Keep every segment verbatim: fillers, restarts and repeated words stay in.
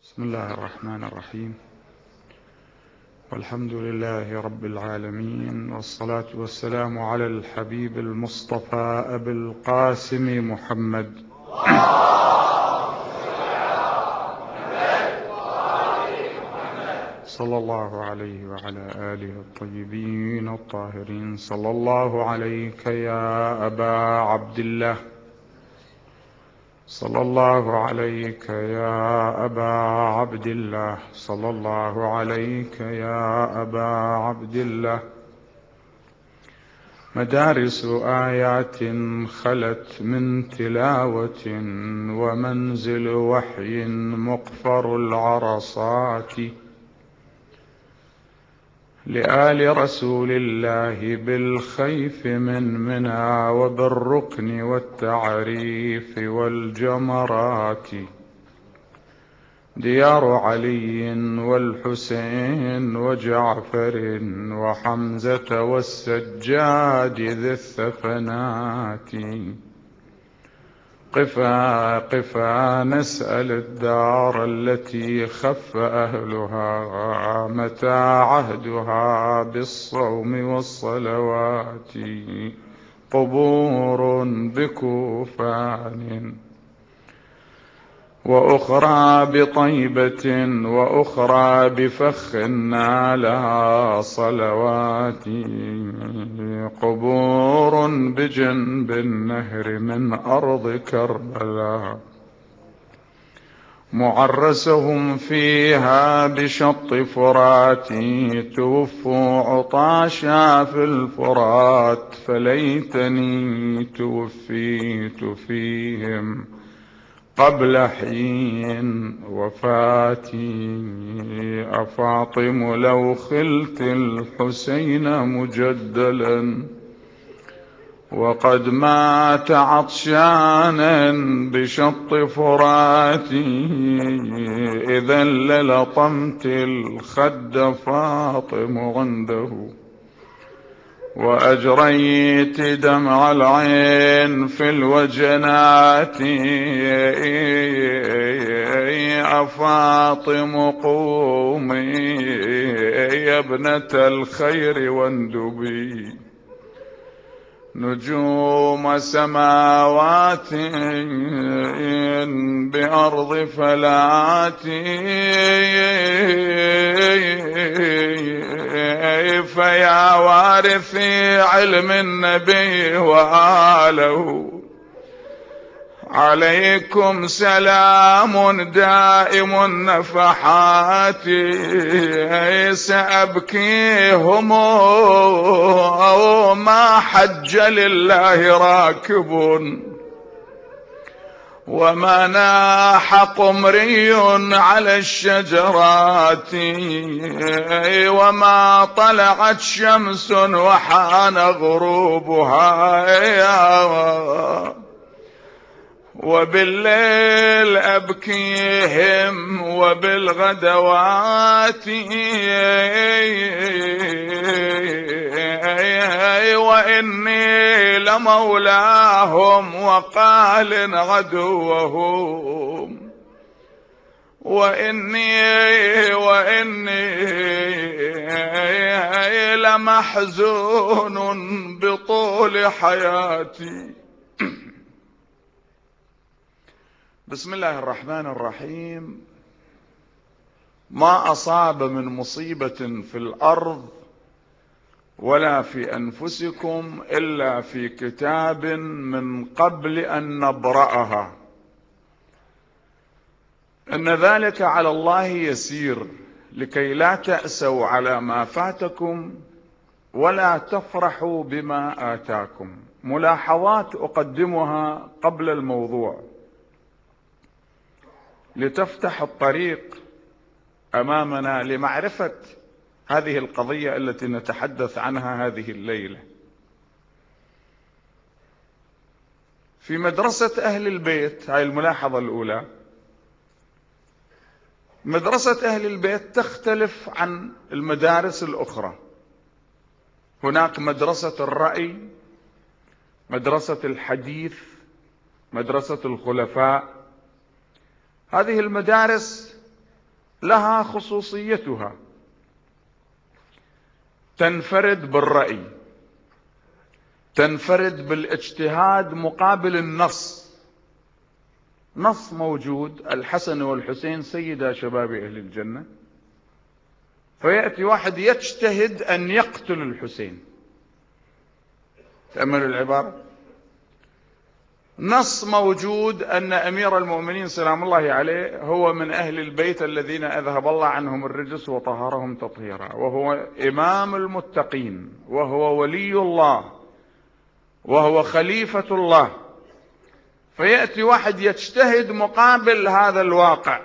بسم الله الرحمن الرحيم، والحمد لله رب العالمين، والصلاة والسلام على الحبيب المصطفى أبي القاسم محمد صلى الله عليه وعلى آله الطيبين الطاهرين. صلى الله عليك يا أبا عبد الله، صلى الله عليك يا أبا عبد الله، صلى الله عليك يا أبا عبد الله. مدارس آيات خلت من تلاوة، ومنزل وحي مقفر العرصات، لآل رسول الله بالخيف من منى، وبالركن والتعريف والجمرات، ديار علي والحسين وجعفر وحمزة والسجاد ذي الثفنات. قفا قفا نسأل الدار التي خف أهلها، متى عهدها بالصوم والصلوات، قبور بكوفان وأخرى بطيبة، وأخرى بفخ نالها صلوات، قبور بجنب النهر من أرض كربلاء، معرسهم فيها بشط فرات، توفوا عطاشا في الفرات، فليتني توفيت فيهم قبل حين وفاتي. أفاطم لو خلت الحسين مجدلا، وقد مات عطشانا بشط فراتي، إذا للطمت الخد فاطم عنده، وأجريت دمع العين في الوجنات. أفاطم قومي يا ابنة الخير واندبي، نجوم سماوات بأرض فلاتي، فيا وارثي علم النبي وآله، عليكم سلام دائم النفحات. سأبكيهم أو ما حج لله راكب، وما ناح قمري على الشجرات، وما طلعت شمس وحان غروبها، وبالليل أبكيهم وبالغدوات، وإني لمولاهم وقال عدوهم، وإني وإني لمحزون بطول حياتي. بسم الله الرحمن الرحيم. ما أصاب من مصيبة في الأرض ولا في أنفسكم إلا في كتاب من قبل أن نبرأها، إن ذلك على الله يسير، لكي لا تأسوا على ما فاتكم ولا تفرحوا بما آتاكم. ملاحظات أقدمها قبل الموضوع لتفتح الطريق أمامنا لمعرفة هذه القضية التي نتحدث عنها هذه الليلة. في مدرسة أهل البيت، هاي الملاحظة الأولى، مدرسة أهل البيت تختلف عن المدارس الأخرى. هناك مدرسة الرأي، مدرسة الحديث، مدرسة الخلفاء. هذه المدارس لها خصوصيتها، تنفرد بالرأي، تنفرد بالاجتهاد مقابل النص. نص موجود: الحسن والحسين سيدا شباب أهل الجنة، فيأتي واحد يجتهد أن يقتل الحسين. تأمل العبارة. نص موجود أن أمير المؤمنين سلام الله عليه هو من أهل البيت الذين أذهب الله عنهم الرجس وطهرهم تطهيرا، وهو إمام المتقين، وهو ولي الله، وهو خليفة الله. فيأتي واحد يجتهد مقابل هذا الواقع،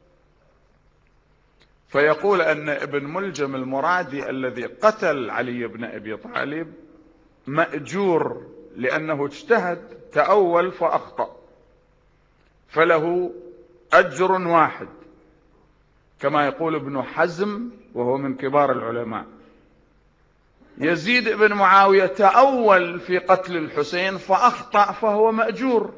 فيقول أن ابن ملجم المرادي الذي قتل علي بن أبي طالب مأجور لأنه اجتهد، تأول فأخطأ، فله أجر واحد، كما يقول ابن حزم وهو من كبار العلماء. يزيد بن معاوية تأول في قتل الحسين فأخطأ، فهو مأجور.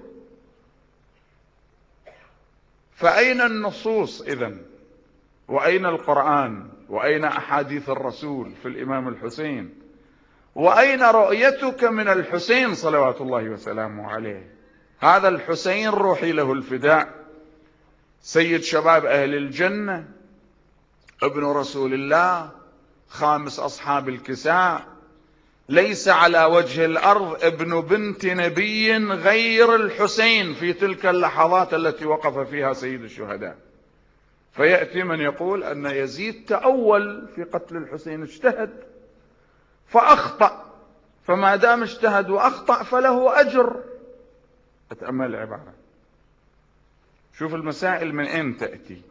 فأين النصوص إذن؟ وأين القرآن؟ وأين أحاديث الرسول في الإمام الحسين؟ وأين رؤيتك من الحسين صلوات الله وسلامه عليه؟ هذا الحسين روحي له الفداء، سيد شباب أهل الجنة، ابن رسول الله، خامس أصحاب الكساء، ليس على وجه الأرض ابن بنت نبي غير الحسين في تلك اللحظات التي وقف فيها سيد الشهداء. فيأتي من يقول أن يزيد تأول في قتل الحسين، اجتهد فأخطأ، فما دام اجتهد وأخطأ فله أجر. أتأمل العبارة، شوف المسائل من أين تأتي.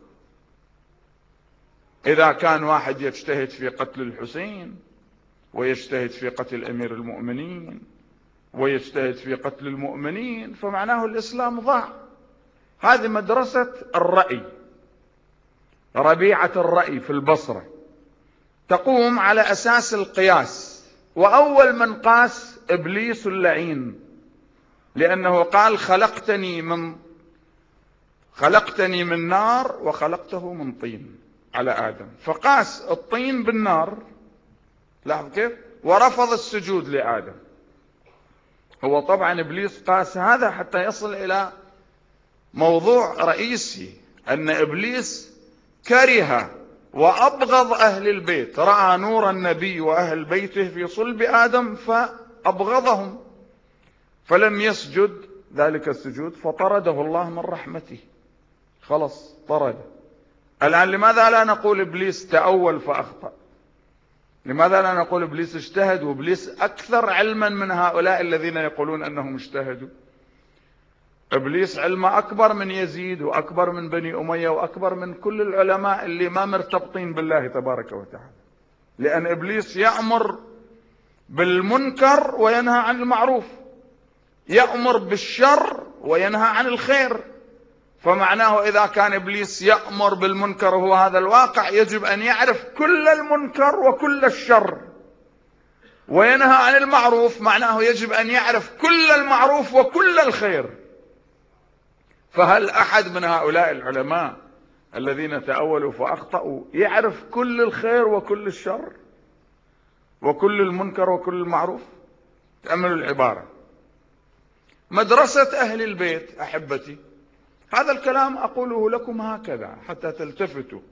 إذا كان واحد يجتهد في قتل الحسين، ويجتهد في قتل أمير المؤمنين، ويجتهد في قتل المؤمنين، فمعناه الإسلام ضاع. هذه مدرسة الرأي، ربيعة الرأي في البصرة، تقوم على أساس القياس. وأول من قاس إبليس اللعين، لأنه قال خلقتني من خلقتني من نار وخلقته من طين على آدم، فقاس الطين بالنار، لاحظ كيف، ورفض السجود لآدم. هو طبعا إبليس قاس هذا حتى يصل إلى موضوع رئيسي، أن إبليس كره وأبغض أهل البيت، رأى نور النبي وأهل بيته في صلب آدم فأبغضهم، فلم يسجد ذلك السجود، فطرده الله من رحمته، خلص طرده. الآن لماذا لا نقول إبليس تأول فأخطأ؟ لماذا لا نقول إبليس اجتهد؟ وإبليس أكثر علما من هؤلاء الذين يقولون أنهم اجتهدوا. إبليس علمه أكبر من يزيد، وأكبر من بني أمية، وأكبر من كل العلماء اللي ما مرتبطين بالله تبارك وتعالى. لأن إبليس يأمر بالمنكر وينهى عن المعروف، يأمر بالشر وينهى عن الخير. فمعناه إذا كان إبليس يأمر بالمنكر وهو هذا الواقع، يجب أن يعرف كل المنكر وكل الشر، وينهى عن المعروف معناه يجب أن يعرف كل المعروف وكل الخير. فهل أحد من هؤلاء العلماء الذين تأولوا فأخطأوا يعرف كل الخير وكل الشر وكل المنكر وكل المعروف؟ تأملوا العبارة. مدرسة أهل البيت أحبتي، هذا الكلام أقوله لكم هكذا حتى تلتفتوا،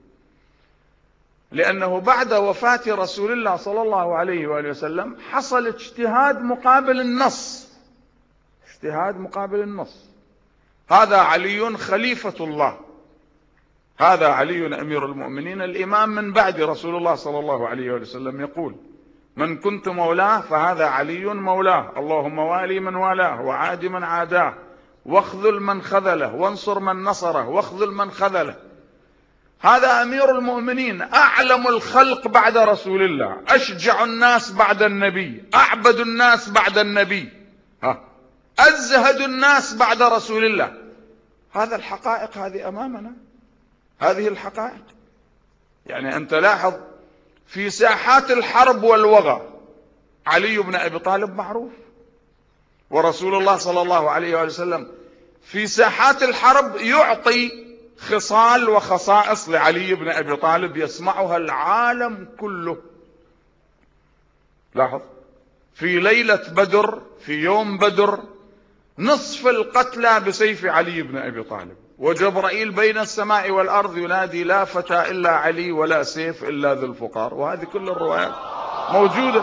لأنه بعد وفاة رسول الله صلى الله عليه وآله وسلم حصل اجتهاد مقابل النص، اجتهاد مقابل النص. هذا علي خليفة الله، هذا علي أمير المؤمنين الإمام من بعد رسول الله صلى الله عليه وآله وسلم، يقول من كنت مولاه فهذا علي مولاه، اللهم والي من والاه وعاد من عاداه، واخذل من خذله وانصر من نصره واخذل من خذله. هذا أمير المؤمنين، أعلم الخلق بعد رسول الله، أشجع الناس بعد النبي، أعبد الناس بعد النبي، ها أزهد الناس بعد رسول الله. هذا الحقائق هذه أمامنا، هذه الحقائق. يعني أنت لاحظ في ساحات الحرب والوغى علي بن أبي طالب معروف، ورسول الله صلى الله عليه وسلم في ساحات الحرب يعطي خصال وخصائص لعلي بن أبي طالب يسمعها العالم كله. لاحظ، في ليلة بدر، في يوم بدر، نصف القتلى بسيف علي بن أبي طالب، وجبرائيل بين السماء والأرض ينادي لا فتى إلا علي ولا سيف إلا ذو الفقار. وهذه كل الروايات موجودة.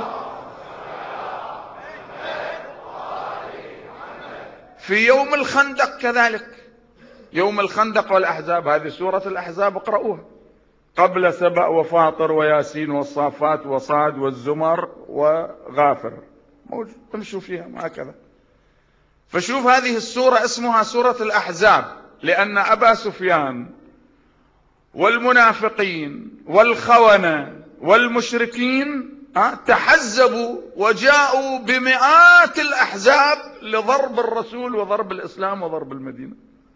في يوم الخندق كذلك، يوم الخندق والأحزاب، هذه سورة الأحزاب اقرأوها، قبل سبأ وفاطر وياسين والصافات وصاد والزمر وغافر، موجود، تمشوا فيها هكذا. فشوف هذه السورة اسمها سورة الأحزاب، لأن أبا سفيان والمنافقين والخونة والمشركين تحزبوا وجاءوا بمئات الأحزاب لضرب الرسول وضرب الإسلام وضرب المدينة.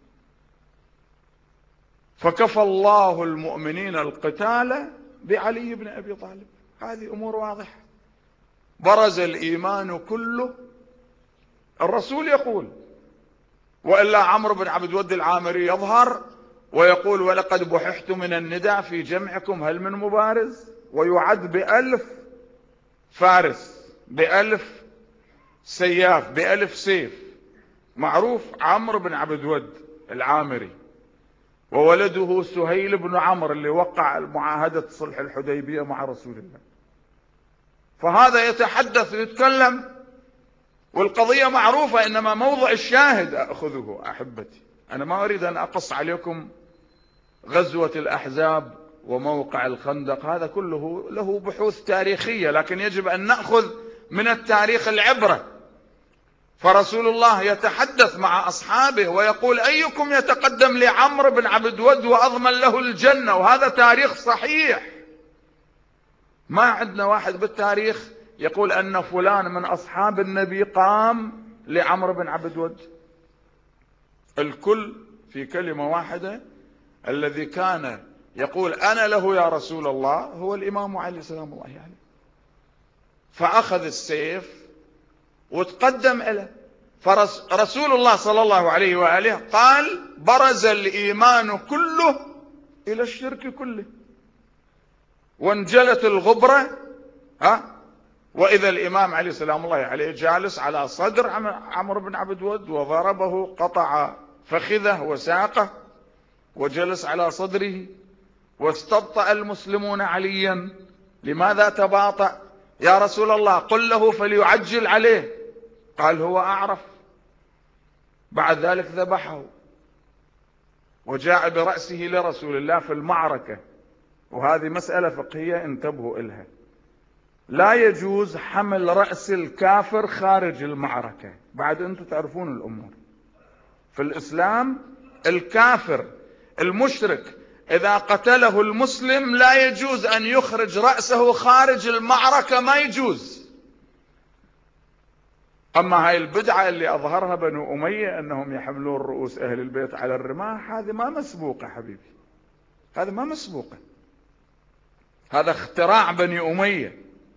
فكفى الله المؤمنين القتال بعلي بن أبي طالب. هذه أمور واضحة. برز الإيمان كله. الرسول يقول، وإلا عمرو بن عبد ود العامري يظهر ويقول ولقد بححت من الندى في جمعكم هل من مبارز، ويعد بألف فارس، بألف سياف، بألف سيف. معروف عمرو بن عبد ود العامري، وولده سهيل بن عمرو اللي وقع معاهدة صلح الحديبية مع رسول الله. فهذا يتحدث ويتكلم والقضية معروفة، إنما موضع الشاهد أخذه. أحبتي، أنا ما أريد أن أقص عليكم غزوة الأحزاب وموقع الخندق، هذا كله له بحوث تاريخية، لكن يجب أن نأخذ من التاريخ العبرة. فرسول الله يتحدث مع أصحابه ويقول أيكم يتقدم لعمرو بن عبد ود وأضمن له الجنة، وهذا تاريخ صحيح. ما عندنا واحد بالتاريخ يقول أن فلان من أصحاب النبي قام لعمرو بن عبد ود. الكل في كلمة واحدة، الذي كان يقول أنا له يا رسول الله هو الإمام علي سلام الله عليه. فأخذ السيف وتقدم إليه. فرسول الله صلى الله عليه وآله قال برز الإيمان كله إلى الشرك كله، وانجلت الغبرة. ها وإذا الإمام علي سلام الله عليه جالس على صدر عمرو بن عبد ود وضربه، قطع فخذه وساقه وجلس على صدره. واستبطأ المسلمون عليا. لماذا تباطأ؟ يا رسول الله قل له فليعجل عليه. قال هو أعرف. بعد ذلك ذبحه وجاء برأسه لرسول الله في المعركة. وهذه مسألة فقهية انتبهوا إلها، لا يجوز حمل رأس الكافر خارج المعركة. بعد أنتم تعرفون الأمور في الإسلام، الكافر المشرك إذا قتله المسلم لا يجوز أن يخرج رأسه خارج المعركة، ما يجوز. أما هاي البدعة اللي أظهرها بنو أمية أنهم يحملون رؤوس أهل البيت على الرماح، هذه ما مسبوقة حبيبي، هذا ما مسبوقة، هذا اختراع بني أمية.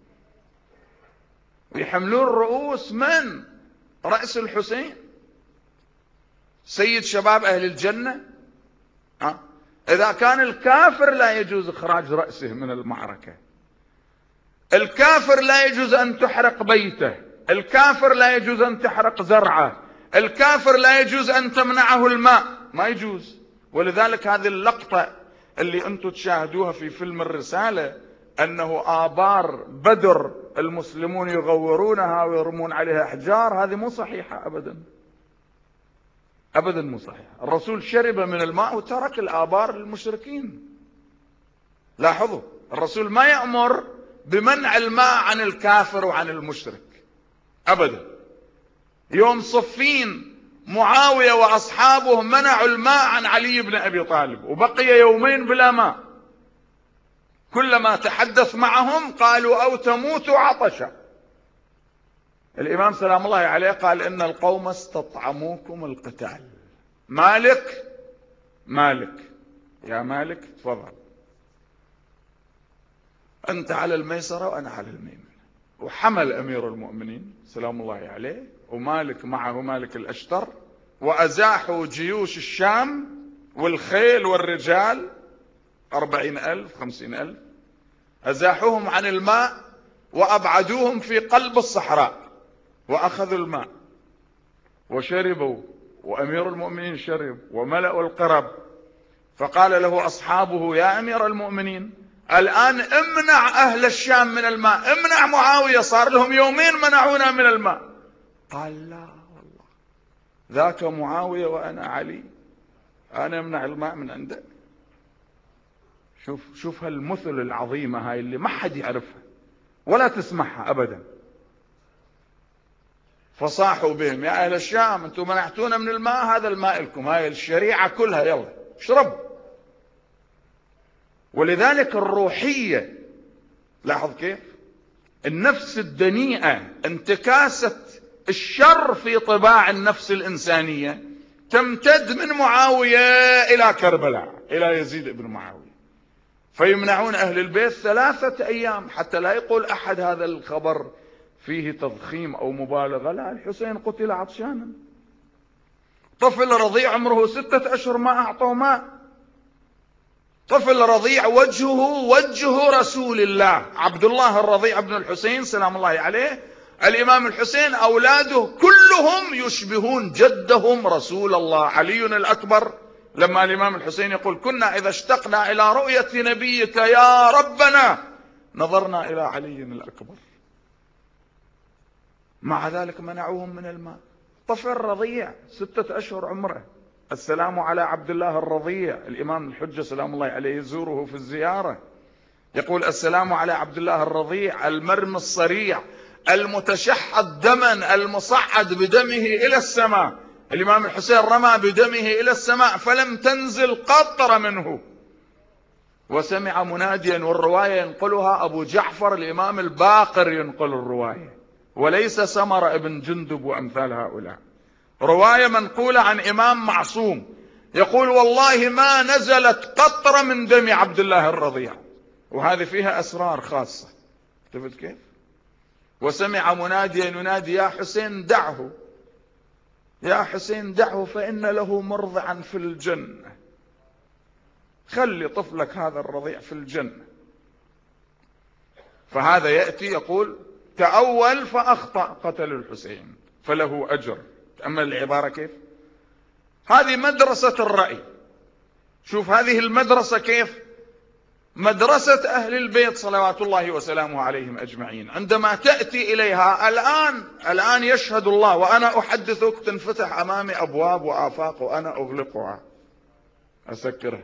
يحملون رؤوس من؟ رأس الحسين سيد شباب أهل الجنة. أه؟ إذا كان الكافر لا يجوز إخراج رأسه من المعركة، الكافر لا يجوز أن تحرق بيته، الكافر لا يجوز أن تحرق زرعه، الكافر لا يجوز أن تمنعه الماء، ما يجوز. ولذلك هذه اللقطة اللي أنتم تشاهدوها في فيلم الرسالة، أنه آبار بدر المسلمون يغورونها ويرمون عليها أحجار، هذه مو صحيحة أبدا، أبدا مو صحيحة. الرسول شرب من الماء وترك الآبار للمشركين. لاحظوا، الرسول ما يأمر بمنع الماء عن الكافر وعن المشرك أبدا. يوم صفين معاوية وأصحابه منعوا الماء عن علي بن أبي طالب وبقي يومين بلا ماء. كلما تحدث معهم قالوا أو تموتوا عطشا. الإمام سلام الله عليه قال إن القوم استطعموكم القتال. مالك مالك يا مالك تفضل، أنت على الميسرة وأنا على الميمنة. وحمل أمير المؤمنين سلام الله عليه ومالك معه مالك الأشتر، وأزاحوا جيوش الشام والخيل والرجال أربعين ألف خمسين ألف، أزاحوهم عن الماء وأبعدوهم في قلب الصحراء، وأخذوا الماء وشربوا، وأمير المؤمنين شرب وملأوا القرب. فقال له أصحابه: يا أمير المؤمنين، الآن امنع أهل الشام من الماء، امنع معاوية، صار لهم يومين منعونا من الماء. قال: لا والله، ذاك معاوية وأنا علي، أنا امنع الماء من عنده. شوف شوف هالمثل العظيمة هاي اللي ما حد يعرفها ولا تسمعها أبدا. فصاحوا بهم: يا أهل الشام، أنتم منعتونا من الماء، هذا الماء لكم، هاي الشريعة كلها، يلا اشربوا. ولذلك الروحية، لاحظ كيف النفس الدنيئة، انتكاسة الشر في طباع النفس الإنسانية، تمتد من معاوية إلى كربلاء، إلى يزيد بن معاوية. فيمنعون أهل البيت ثلاثة أيام حتى لا يقول أحد هذا الخبر فيه تضخيم أو مبالغة. لا، الحسين قتل عطشانا، طفل رضيع عمره ستة أشهر ما أعطوا ماء، طفل رضيع وجهه وجه رسول الله، عبد الله الرضيع ابن الحسين سلام الله عليه. الإمام الحسين أولاده كلهم يشبهون جدهم رسول الله علي الأكبر. لما الإمام الحسين يقول: كنا إذا اشتقنا إلى رؤية نبيك يا ربنا نظرنا إلى علي الأكبر. مع ذلك منعوهم من الماء، طفل رضيع ستة أشهر عمره. السلام على عبد الله الرضيع، الإمام الحجة سلام الله عليه يزوره في الزيارة، يقول: السلام على عبد الله الرضيع المرمي الصريع المتشحذ دما المصعد بدمه إلى السماء. الإمام الحسين رمى بدمه إلى السماء فلم تنزل قطرة منه. وسمع مناديا، والرواية ينقلها أبو جعفر الإمام الباقر، ينقل الرواية وليس سمر ابن جندب وأمثال هؤلاء، رواية منقولة عن إمام معصوم، يقول: والله ما نزلت قطرة من دم عبد الله الرضيع. وهذه فيها أسرار خاصة، شفت كيف؟ وسمع مناديا ينادي: يا حسين دعه، يا حسين دعه فإن له مرضعا في الجنة، خلي طفلك هذا الرضيع في الجنة. فهذا يأتي يقول: تأول فأخطأ قتل الحسين فله أجر. تأمل العبارة كيف؟ هذه مدرسة الرأي. شوف هذه المدرسة كيف مدرسة أهل البيت صلوات الله وسلامه عليهم أجمعين. عندما تأتي إليها الآن الآن يشهد الله وأنا أحدثك، تنفتح أمامي أبواب وآفاق وأنا أغلقها أسكرها،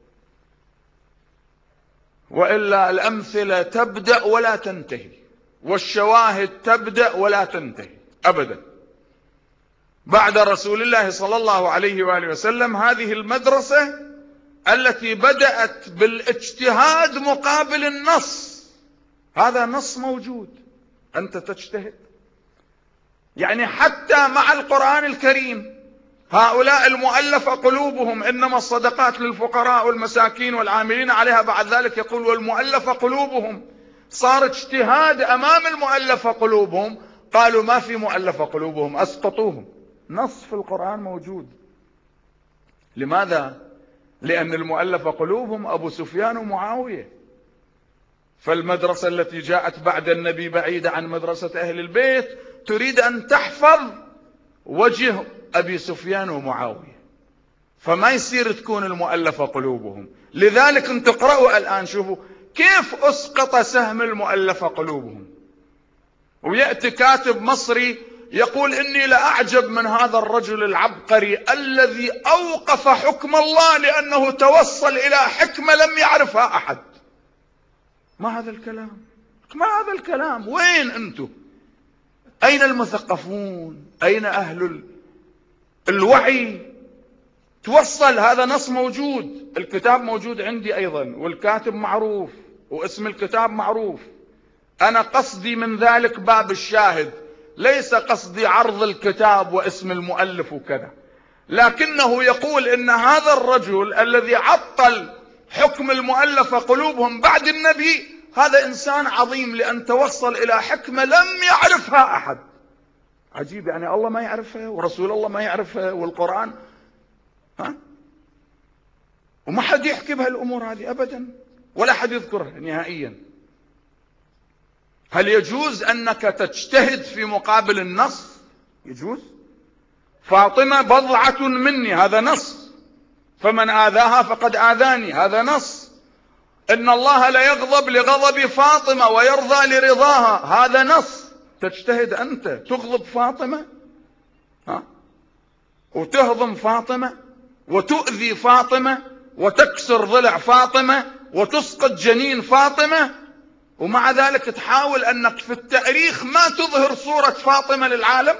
وإلا الأمثلة تبدأ ولا تنتهي، والشواهد تبدأ ولا تنتهي أبدا. بعد رسول الله صلى الله عليه وآله وسلم هذه المدرسة التي بدأت بالاجتهاد مقابل النص. هذا نص موجود، أنت تجتهد. يعني حتى مع القرآن الكريم هؤلاء المؤلف قلوبهم إنما الصدقات للفقراء والمساكين والعاملين عليها، بعد ذلك يقول: والمؤلف قلوبهم. صار اجتهاد أمام المؤلف قلوبهم، قالوا ما في مؤلف قلوبهم، أسقطوهم. نص في القرآن موجود. لماذا؟ لأن المؤلف قلوبهم أبو سفيان ومعاوية. فالمدرسة التي جاءت بعد النبي بعيدة عن مدرسة أهل البيت، تريد أن تحفظ وجه أبي سفيان ومعاوية، فما يصير تكون المؤلف قلوبهم. لذلك انتم اقرأوا الآن، شوفوا كيف أسقط سهم المؤلف قلوبهم. ويأتي كاتب مصري يقول: إني لأعجب من هذا الرجل العبقري الذي أوقف حكم الله لأنه توصل إلى حكمة لم يعرفها أحد. ما هذا الكلام؟ ما هذا الكلام؟ وين أنتم؟ أين المثقفون؟ أين أهل الوعي؟ توصل، هذا نص موجود، الكتاب موجود عندي أيضا، والكاتب معروف واسم الكتاب معروف. أنا قصدي من ذلك باب الشاهد، ليس قصدي عرض الكتاب واسم المؤلف وكذا، لكنه يقول إن هذا الرجل الذي عطل حكم المؤلف قلوبهم بعد النبي هذا إنسان عظيم، لأن توصل إلى حكمة لم يعرفها أحد. عجيب، يعني الله ما يعرفها ورسول الله ما يعرفها والقرآن. ها؟ وما حد يحكي بهالأمور هذه أبدا، ولا حد يذكرها نهائيا. هل يجوز أنك تجتهد في مقابل النص؟ يجوز. فاطمة بضعة مني، هذا نص. فمن آذاها فقد آذاني، هذا نص. إن الله لا يغضب لغضب فاطمة ويرضى لرضاها، هذا نص. تجتهد أنت تغضب فاطمة ها؟ وتهضم فاطمة وتؤذي فاطمة وتكسر ضلع فاطمة وتسقط جنين فاطمة، ومع ذلك تحاول أنك في التاريخ ما تظهر صورة فاطمة للعالم.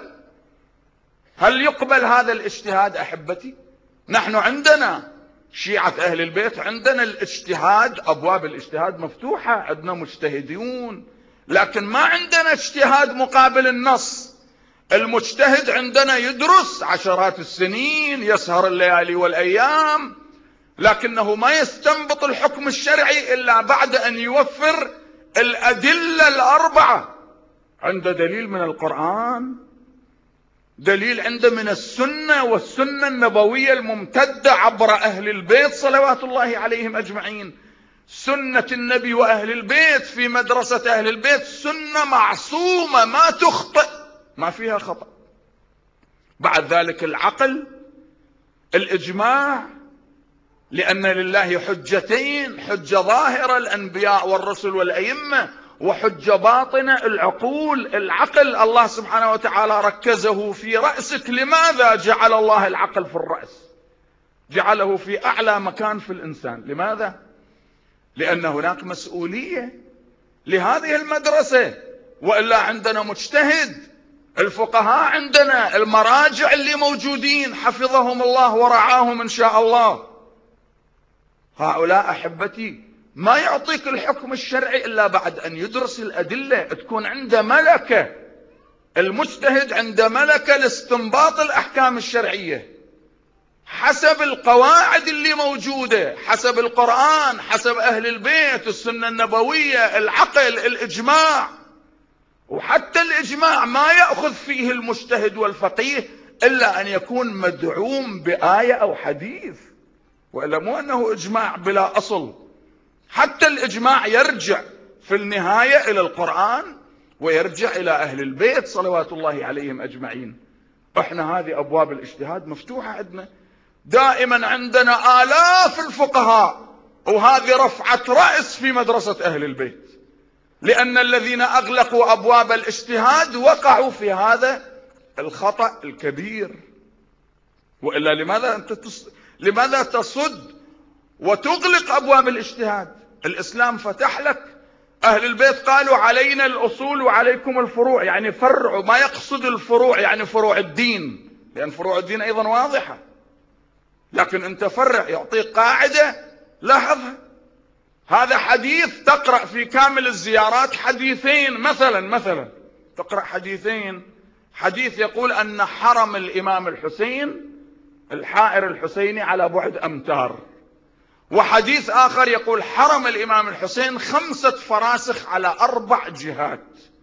هل يقبل هذا الاجتهاد أحبتي؟ نحن عندنا شيعة أهل البيت عندنا الاجتهاد، أبواب الاجتهاد مفتوحة، عندنا مجتهدون، لكن ما عندنا اجتهاد مقابل النص. المجتهد عندنا يدرس عشرات السنين، يسهر الليالي والأيام، لكنه ما يستنبط الحكم الشرعي إلا بعد أن يوفر الأدلة الأربعة. عنده دليل من القرآن، دليل عنده من السنة والسنة النبوية الممتدة عبر أهل البيت صلوات الله عليهم أجمعين. سنة النبي وأهل البيت في مدرسة أهل البيت سنة معصومة ما تخطئ، ما فيها خطأ. بعد ذلك العقل، الإجماع، لأن لله حجتين، حجة ظاهرة الأنبياء والرسل والأئمة، وحجة باطنة العقول. العقل الله سبحانه وتعالى ركزه في رأسك. لماذا جعل الله العقل في الرأس؟ جعله في أعلى مكان في الإنسان. لماذا؟ لأن هناك مسؤولية لهذه المدرسة، وإلا عندنا مجتهد. الفقهاء عندنا، المراجع اللي موجودين حفظهم الله ورعاهم إن شاء الله، هؤلاء أحبتي ما يعطيك الحكم الشرعي إلا بعد أن يدرس الأدلة، تكون عنده ملكة. المجتهد عنده ملكة لاستنباط الأحكام الشرعية حسب القواعد اللي موجودة، حسب القرآن، حسب أهل البيت، السنة النبوية، العقل، الإجماع. وحتى الإجماع ما يأخذ فيه المجتهد والفقيه إلا أن يكون مدعوم بآية أو حديث، وإلا مو أنه إجماع بلا أصل. حتى الإجماع يرجع في النهاية إلى القرآن ويرجع إلى أهل البيت صلوات الله عليهم أجمعين. احنا هذه أبواب الاجتهاد مفتوحة عندنا، دائما عندنا آلاف الفقهاء، وهذه رفعة رأس في مدرسة أهل البيت، لأن الذين أغلقوا أبواب الاجتهاد وقعوا في هذا الخطأ الكبير. وإلا لماذا أنت تص... لماذا تصد وتغلق أبواب الاجتهاد؟ الإسلام فتح لك. أهل البيت قالوا علينا الأصول وعليكم الفروع، يعني فرعوا، ما يقصد الفروع يعني فروع الدين، لأن فروع الدين أيضا واضحة، لكن أنت فرع، يعطيك قاعدة لاحظها. هذا حديث تقرأ في كامل الزيارات حديثين، مثلا مثلا تقرأ حديثين، حديث يقول أن حرم الإمام الحسين الحائر الحسيني على بعد أمتار، وحديث آخر يقول حرم الإمام الحسين خمسة فراسخ على أربع جهات.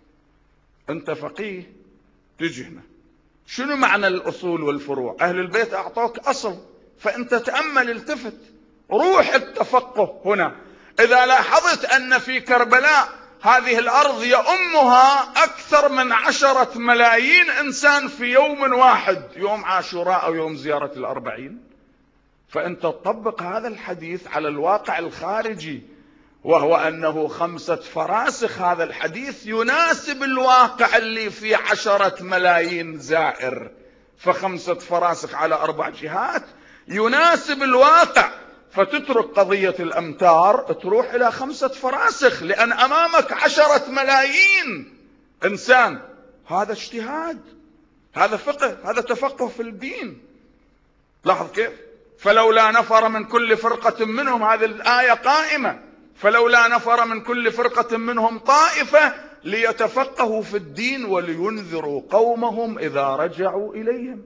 أنت فقيه تجي هنا، شنو معنى الأصول والفروع؟ أهل البيت أعطوك أصل، فأنت تأمل، التفت، روح التفقه هنا. إذا لاحظت أن في كربلاء هذه الأرض يؤمها أكثر من عشرة ملايين إنسان في يوم واحد، يوم عاشوراء أو يوم زيارة الأربعين، فأنت تطبق هذا الحديث على الواقع الخارجي، وهو أنه خمسة فراسخ. هذا الحديث يناسب الواقع اللي فيه عشرة ملايين زائر، فخمسة فراسخ على أربع جهات يناسب الواقع، فتترك قضية الأمتار تروح إلى خمسة فراسخ، لأن أمامك عشرة ملايين إنسان. هذا اجتهاد، هذا فقه، هذا تفقه في الدين. لاحظ كيف؟ فلولا نفر من كل فرقة منهم، هذه الآية قائمة، فلولا نفر من كل فرقة منهم طائفة ليتفقهوا في الدين ولينذروا قومهم إذا رجعوا إليهم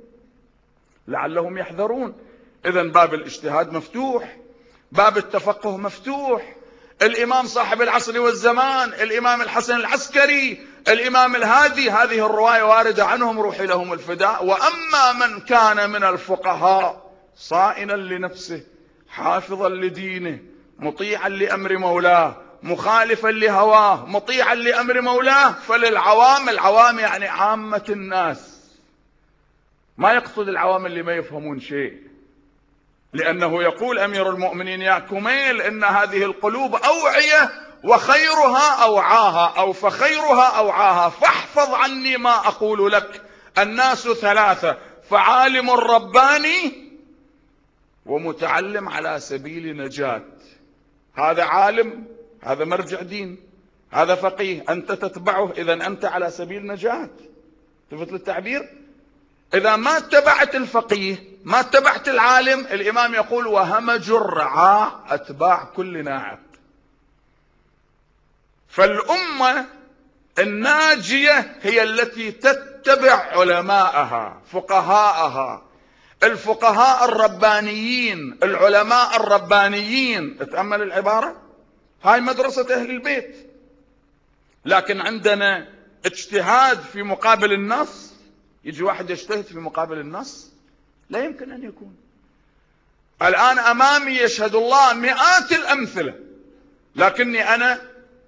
لعلهم يحذرون. إذن باب الاجتهاد مفتوح، باب التفقه مفتوح. الإمام صاحب العصر والزمان، الإمام الحسن العسكري، الإمام الهادي، هذه الرواية واردة عنهم، روحي لهم الفداء. وأما من كان من الفقهاء صائنا لنفسه حافظا لدينه مطيعا لأمر مولاه مخالفا لهواه مطيعا لأمر مولاه، فللعوام، العوام يعني عامة الناس، ما يقصد العوام اللي ما يفهمون شيء، لأنه يقول أمير المؤمنين يا كميل إن هذه القلوب أوعية وخيرها أوعاها، أو فخيرها أوعاها، فاحفظ عني ما أقول لك. الناس ثلاثة: فعالم رباني، ومتعلم على سبيل نجاة. هذا عالم، هذا مرجع دين، هذا فقيه، أنت تتبعه، إذا أنت على سبيل نجاة. تفت للتعبير؟ إذا ما اتبعت الفقيه، ما اتبعت العالم، الإمام يقول وهمج الرعاع أتباع كل ناعق. فالأمة الناجية هي التي تتبع علماءها فقهاءها، الفقهاء الربانيين، العلماء الربانيين. اتأمل العبارة، هاي مدرسة أهل البيت. لكن عندنا اجتهاد في مقابل النص، يجي واحد يجتهد في مقابل النص، لا يمكن أن يكون. الآن أمامي يشهد الله مئات الأمثلة، لكني أنا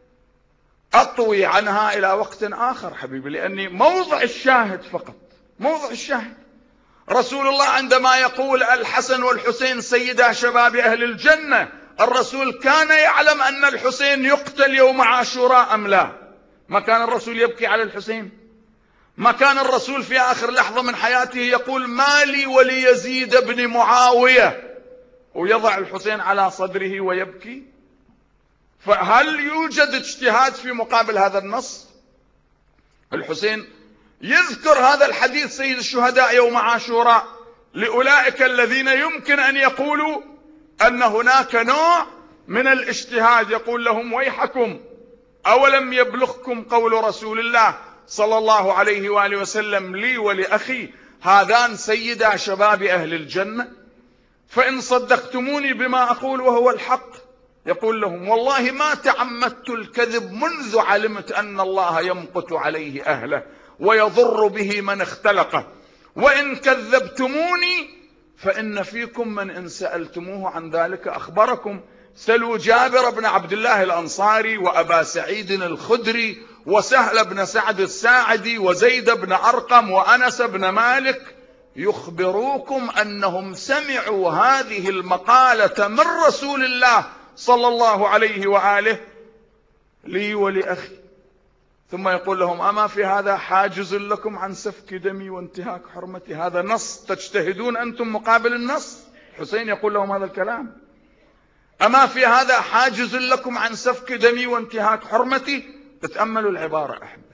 أطوي عنها إلى وقت آخر حبيبي، لأني موضع الشاهد فقط، موضع الشاهد. رسول الله عندما يقول الحسن والحسين سيدا شباب أهل الجنة، الرسول كان يعلم أن الحسين يقتل يوم عاشوراء أم لا؟ ما كان الرسول يبكي على الحسين؟ ما كان الرسول في آخر لحظة من حياته يقول ما لي وليزيد بن معاوية، ويضع الحسين على صدره ويبكي؟ فهل يوجد اجتهاد في مقابل هذا النص؟ الحسين يذكر هذا الحديث سيد الشهداء يوم عاشوراء لأولئك الذين يمكن أن يقولوا أن هناك نوع من الاجتهاد، يقول لهم ويحكم، أولم يبلغكم قول رسول الله صلى الله عليه وآله وسلم لي ولأخي هذان سيدا شباب أهل الجنة، فإن صدقتموني بما أقول وهو الحق، يقول لهم والله ما تعمدت الكذب منذ علمت أن الله يمقت عليه أهله ويضر به من اختلقه، وإن كذبتموني فإن فيكم من إن سألتموه عن ذلك أخبركم. سلوا جابر بن عبد الله الأنصاري وأبا سعيد الخدري وسهل بن سعد الساعدي وزيد بن أرقم وأنس بن مالك، يخبروكم أنهم سمعوا هذه المقالة من رسول الله صلى الله عليه وآله لي ولأخي، ثم يقول لهم أما في هذا حاجز لكم عن سفك دمي وانتهاك حرمتي؟ هذا نص تجتهدون أنتم مقابل النص. حسين يقول لهم هذا الكلام، أما في هذا حاجز لكم عن سفك دمي وانتهاك حرمتي؟ تتأملوا العبارة أحبتي.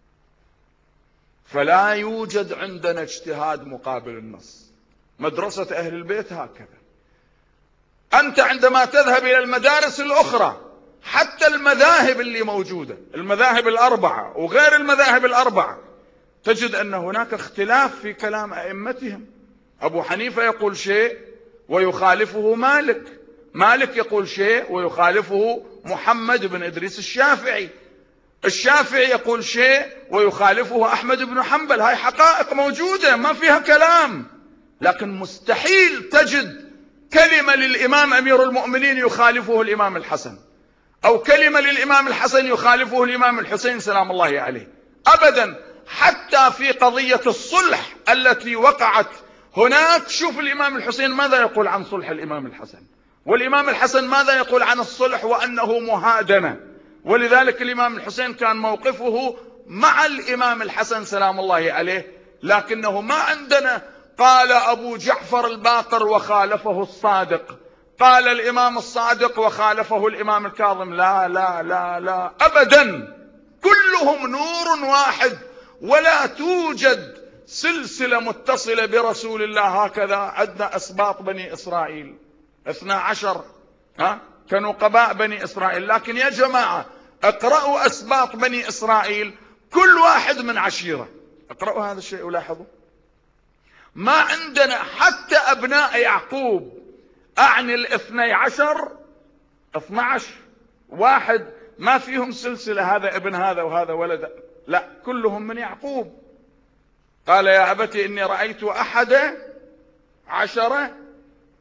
فلا يوجد عندنا اجتهاد مقابل النص. مدرسة أهل البيت هكذا. أنت عندما تذهب إلى المدارس الأخرى، حتى المذاهب اللي موجودة، المذاهب الأربعة وغير المذاهب الأربعة، تجد أن هناك اختلاف في كلام أئمتهم. أبو حنيفة يقول شيء ويخالفه مالك، مالك يقول شيء ويخالفه محمد بن إدريس الشافعي، الشافعي يقول شيء ويخالفه أحمد بن حنبل. هاي حقائق موجودة ما فيها كلام. لكن مستحيل تجد كلمة للإمام أمير المؤمنين يخالفه الإمام الحسن، أو كلمة للإمام الحسن يخالفه الإمام الحسين سلام الله عليه، أبدا. حتى في قضية الصلح التي وقعت هناك، شوف الإمام الحسين ماذا يقول عن صلح الإمام الحسن، والإمام الحسن ماذا يقول عن الصلح وأنه مهادنة. ولذلك الإمام الحسين كان موقفه مع الإمام الحسن سلام الله عليه، لكنه ما عندنا قال أبو جعفر الباقر وخالفه الصادق، قال الإمام الصادق وخالفه الإمام الكاظم، لا لا لا لا أبدا، كلهم نور واحد، ولا توجد سلسلة متصلة برسول الله. هكذا عندنا أسباط بني إسرائيل اثنا عشر ها كنقباء بني إسرائيل، لكن يا جماعة اقرأوا أسباط بني إسرائيل كل واحد من عشيرة، اقرأوا هذا الشيء ولاحظوا. ما عندنا حتى أبناء يعقوب، أعني الاثني عشر اثنى عشر واحد ما فيهم سلسلة هذا ابن هذا وهذا ولد، لا كلهم من يعقوب. قال يا أبت إني رأيت أحد عشر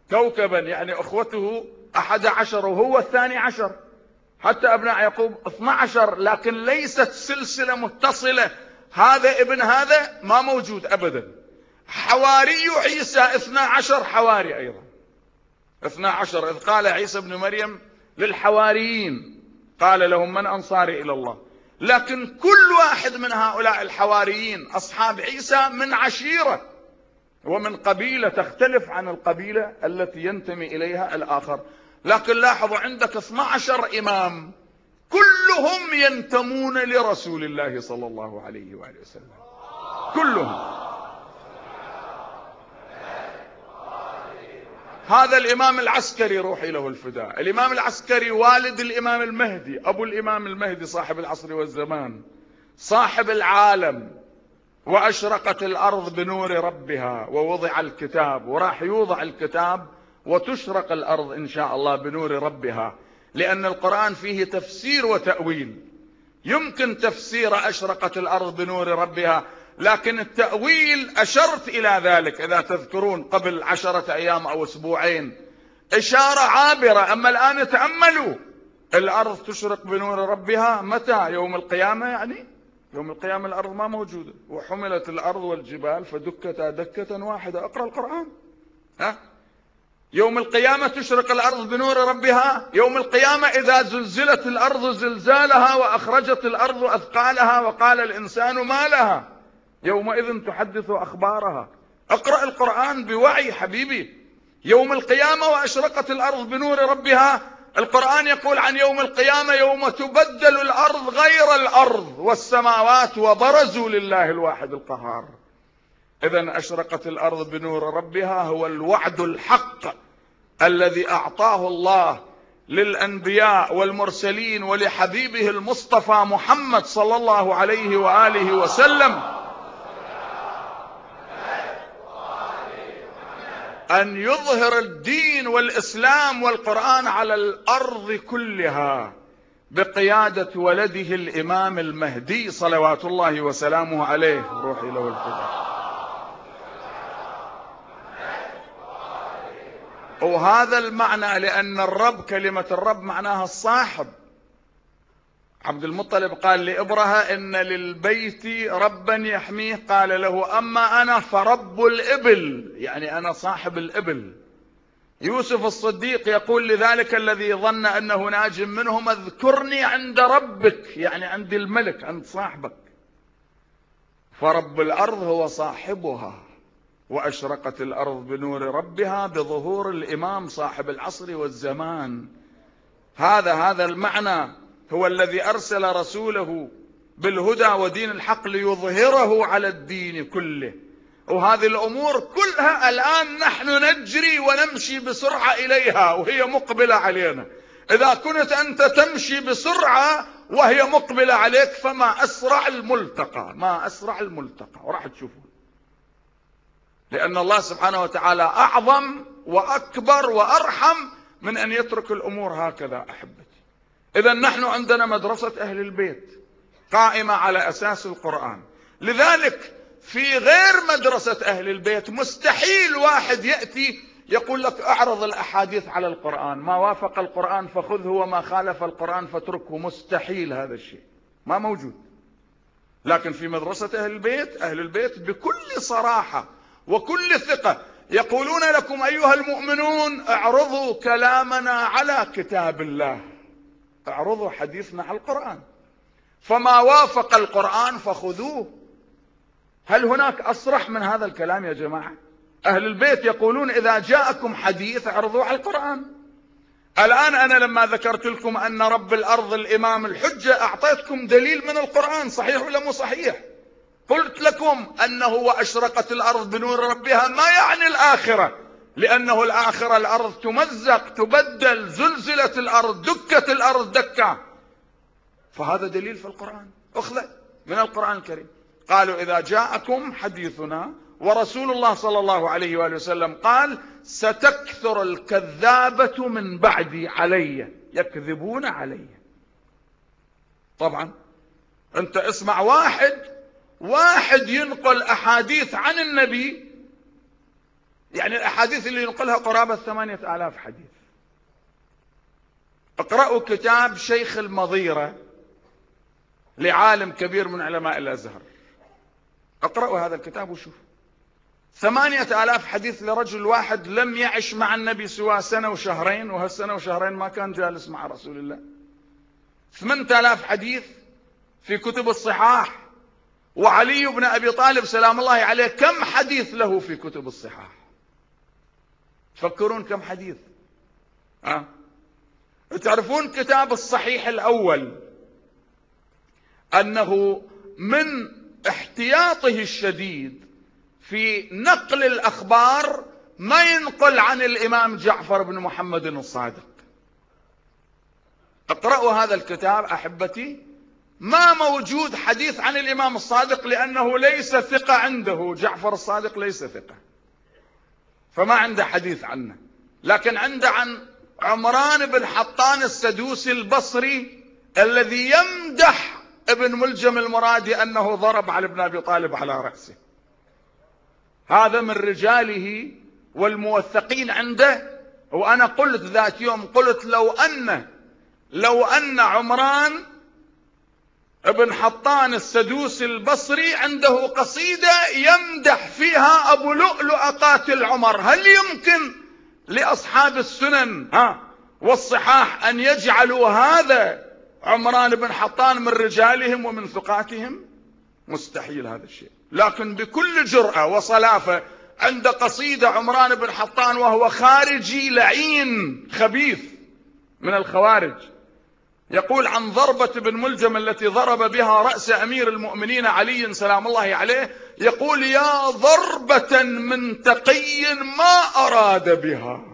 كوكبا يعني أخوته أحد عشر وهو الثاني عشر، حتى أبناء يعقوب اثنا عشر، لكن ليست سلسلة متصلة، هذا ابن هذا ما موجود أبدا. حواري عيسى اثنا عشر حواري أيضا، اثنا عشر، إذ قال عيسى ابن مريم للحواريين قال لهم من أنصاري إلى الله. لكن كل واحد من هؤلاء الحواريين أصحاب عيسى من عشيرة ومن قبيلة تختلف عن القبيلة التي ينتمي إليها الآخر. لكن لاحظوا عندك اثنا عشر إمام كلهم ينتمون لرسول الله صلى الله عليه وآله وسلم، كلهم. هذا الإمام العسكري روحي له الفداء، الإمام العسكري والد الإمام المهدي، أبو الإمام المهدي صاحب العصر والزمان، صاحب العالم. وأشرقت الأرض بنور ربها ووضع الكتاب، وراح يوضع الكتاب وتشرق الأرض إن شاء الله بنور ربها، لأن القرآن فيه تفسير وتأويل. يمكن تفسير أشرقت الأرض بنور ربها، لكن التأويل أشرت إلى ذلك إذا تذكرون قبل عشرة أيام أو أسبوعين، إشارة عابرة. أما الآن تأملوا، الأرض تشرق بنور ربها متى؟ يوم القيامة، يعني يوم القيامة الأرض ما موجودة، وحملت الأرض والجبال فدكتا دكة واحدة. أقرأ القرآن. ها؟ يوم القيامة تشرق الأرض بنور ربها، يوم القيامة إذا زلزلت الأرض زلزالها وأخرجت الأرض أثقالها وقال الإنسان ما لها يومئذ تحدث أخبارها. أقرأ القرآن بوعي حبيبي. يوم القيامة وأشرقت الأرض بنور ربها، القرآن يقول عن يوم القيامة يوم تبدل الأرض غير الأرض والسماوات وبرزوا لله الواحد القهار. إذن أشرقت الأرض بنور ربها هو الوعد الحق الذي أعطاه الله للأنبياء والمرسلين ولحبيبه المصطفى محمد صلى الله عليه وآله وسلم، أن يظهر الدين والإسلام والقرآن على الأرض كلها بقيادة ولده الإمام المهدي صلوات الله وسلامه عليه، روحي له الفداء. وهذا المعنى، لأن الرب، كلمة الرب معناها الصاحب. عبد المطلب قال لإبرهة إن للبيت ربا يحميه، قال له أما أنا فرب الإبل، يعني أنا صاحب الإبل. يوسف الصديق يقول لذلك الذي ظن أنه ناج منهم اذكرني عند ربك، يعني عند الملك، عند صاحبك. فرب الأرض هو صاحبها. وأشرقت الأرض بنور ربها بظهور الإمام صاحب العصر والزمان. هذا هذا المعنى هو الذي أرسل رسوله بالهدى ودين الحق ليظهره على الدين كله. وهذه الأمور كلها الآن نحن نجري ونمشي بسرعة إليها وهي مقبلة علينا. إذا كنت أنت تمشي بسرعة وهي مقبلة عليك فما أسرع الملتقى، ما أسرع الملتقى، وراح تشوفون. لأن الله سبحانه وتعالى أعظم وأكبر وأرحم من أن يترك الأمور هكذا أحبتي. إذا نحن عندنا مدرسة أهل البيت قائمة على أساس القرآن. لذلك في غير مدرسة أهل البيت مستحيل واحد يأتي يقول لك أعرض الأحاديث على القرآن، ما وافق القرآن فخذه وما خالف القرآن فاتركه. مستحيل هذا الشيء، ما موجود. لكن في مدرسة أهل البيت، أهل البيت بكل صراحة وكل ثقة يقولون لكم أيها المؤمنون اعرضوا كلامنا على كتاب الله، اعرضوا حديثنا على القرآن، فما وافق القرآن فخذوه. هل هناك أصرح من هذا الكلام يا جماعة؟ أهل البيت يقولون إذا جاءكم حديث اعرضوا على القرآن. الآن أنا لما ذكرت لكم أن رب الأرض الإمام الحجة أعطيتكم دليل من القرآن، صحيح ولا مو صحيح؟ قلت لكم أنه وأشرقت الأرض بنور ربها ما يعني الآخرة، لأنه الآخرة الأرض تمزق تبدل، زلزلت الأرض، دكت الأرض دكة. فهذا دليل في القرآن، أخذ من القرآن الكريم. قالوا إذا جاءكم حديثنا، ورسول الله صلى الله عليه وآله وسلم قال ستكثر الكذابة من بعدي علي، يكذبون علي. طبعا أنت اسمع واحد واحد ينقل أحاديث عن النبي يعني الأحاديث اللي ينقلها قرابة ثمانية آلاف حديث. اقرأوا كتاب شيخ المظيرة لعالم كبير من علماء الأزهر، اقرأوا هذا الكتاب وشوفوا. ثمانية آلاف حديث لرجل واحد لم يعش مع النبي سوى سنة وشهرين، وهالسنة وشهرين ما كان جالس مع رسول الله. ثمانية آلاف حديث في كتب الصحاح. وعلي بن أبي طالب سلام الله عليه كم حديث له في كتب الصحاح؟ تفكرون كم حديث؟ أه؟ تعرفون كتاب الصحيح الأول أنه من احتياطه الشديد في نقل الأخبار ما ينقل عن الإمام جعفر بن محمد الصادق. اقرأوا هذا الكتاب أحبتي، ما موجود حديث عن الإمام الصادق لأنه ليس ثقة عنده، جعفر الصادق ليس ثقة، فما عنده حديث عنه. لكن عنده عن عمران بن حطان السدوسي البصري الذي يمدح ابن ملجم المرادي أنه ضرب على ابن أبي طالب على رأسه. هذا من رجاله والموثقين عنده. وأنا قلت ذات يوم، قلت لو أن لو أن عمران ابن حطان السدوسي البصري عنده قصيدة يمدح فيها أبو لؤلؤ قاتل عمر، هل يمكن لأصحاب السنن ها والصحاح أن يجعلوا هذا عمران بن حطان من رجالهم ومن ثقاتهم؟ مستحيل هذا الشيء. لكن بكل جرأة وصلافة عند قصيدة عمران بن حطان وهو خارجي لعين خبيث من الخوارج، يقول عن ضربة بن ملجم التي ضرب بها رأس أمير المؤمنين علي سلام الله عليه، يقول يا ضربة من تقي ما أراد بها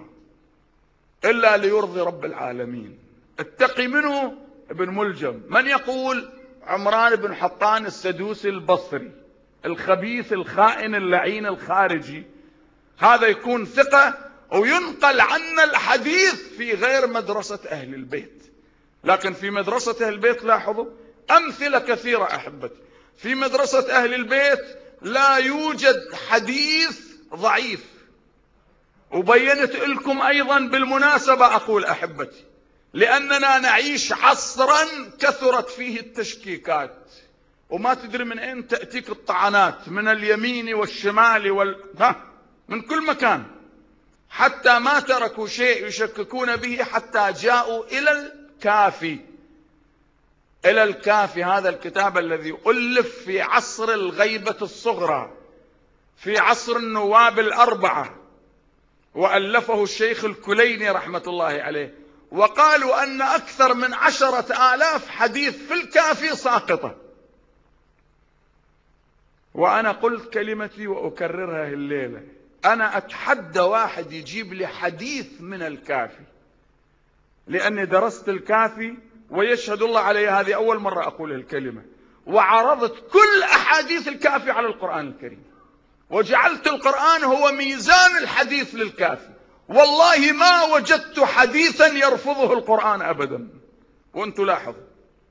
إلا ليرضي رب العالمين. التقي منه ابن ملجم. من يقول؟ عمران بن حطان السدوسي البصري الخبيث الخائن اللعين الخارجي. هذا يكون ثقة وينقل عنا الحديث في غير مدرسة أهل البيت. لكن في مدرسة أهل البيت لاحظوا أمثلة كثيرة أحبتي، في مدرسة أهل البيت لا يوجد حديث ضعيف. وبينت لكم أيضا بالمناسبة أقول أحبتي، لأننا نعيش عصرا كثرت فيه التشكيكات، وما تدري من أين تأتيك الطعنات، من اليمين والشمال وال... من كل مكان، حتى ما تركوا شيء يشككون به حتى جاءوا إلى الكافي. إلى الكافي، هذا الكتاب الذي ألف في عصر الغيبة الصغرى، في عصر النواب الأربعة، وألفه الشيخ الكليني رحمة الله عليه، وقالوا أن أكثر من عشرة آلاف حديث في الكافي ساقطة. وأنا قلت كلمتي وأكررها الليلة، أنا أتحدى واحد يجيب لي حديث من الكافي، لأني درست الكافي ويشهد الله علي هذه أول مرة أقول الكلمة، وعرضت كل أحاديث الكافي على القرآن الكريم، وجعلت القرآن هو ميزان الحديث للكافي. والله ما وجدت حديثا يرفضه القرآن أبدا. وانتم لاحظوا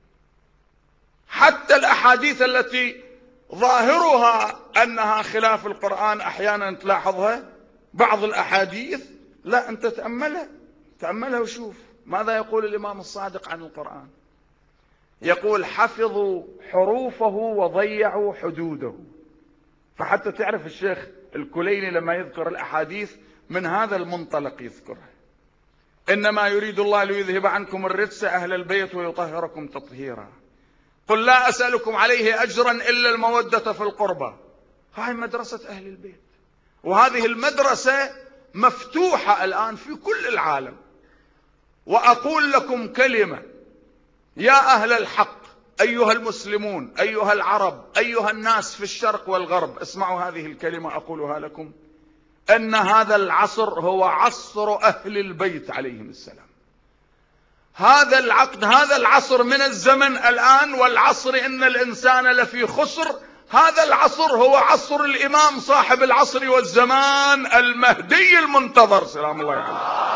حتى الأحاديث التي ظاهرها أنها خلاف القرآن أحيانا تلاحظها، بعض الأحاديث لا، أنت تأملها تأملها وشوف ماذا يقول الإمام الصادق عن القرآن. يقول حفظوا حروفه وضيعوا حدوده. فحتى تعرف الشيخ الكليني لما يذكر الأحاديث من هذا المنطلق يذكرها، إنما يريد الله ليذهب عنكم الرجس أهل البيت ويطهركم تطهيرا. قل لا أسألكم عليه أجرا إلا المودة في القربى. هاي مدرسة أهل البيت، وهذه المدرسة مفتوحة الآن في كل العالم. وأقول لكم كلمة يا أهل الحق، أيها المسلمون، أيها العرب، أيها الناس في الشرق والغرب، اسمعوا هذه الكلمة أقولها لكم، أن هذا العصر هو عصر أهل البيت عليهم السلام. هذا العقد، هذا العصر من الزمن الآن، والعصر إن الإنسان لفي خسر، هذا العصر هو عصر الإمام صاحب العصر والزمان المهدي المنتظر سلام الله عليه.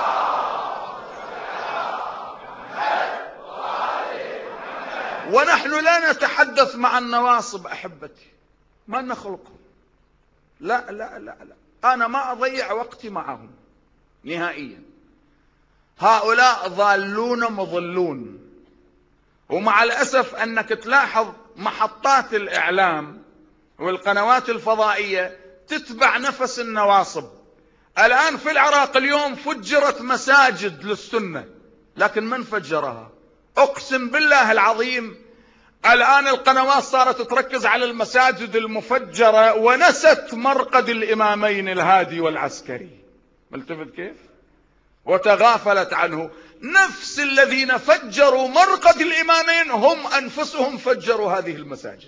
ونحن لا نتحدث مع النواصب أحبتي، ما نخلقهم، لا لا لا لا، أنا ما أضيع وقتي معهم نهائيا. هؤلاء ضالون مضلون. ومع الأسف أنك تلاحظ محطات الإعلام والقنوات الفضائية تتبع نفس النواصب. الآن في العراق اليوم فجرت مساجد للسنة، لكن من فجرها؟ أقسم بالله العظيم الآن القنوات صارت تركز على المساجد المفجرة ونست مرقد الإمامين الهادي والعسكري. ملتفت كيف؟ وتغافلت عنه. نفس الذين فجروا مرقد الإمامين هم أنفسهم فجروا هذه المساجد.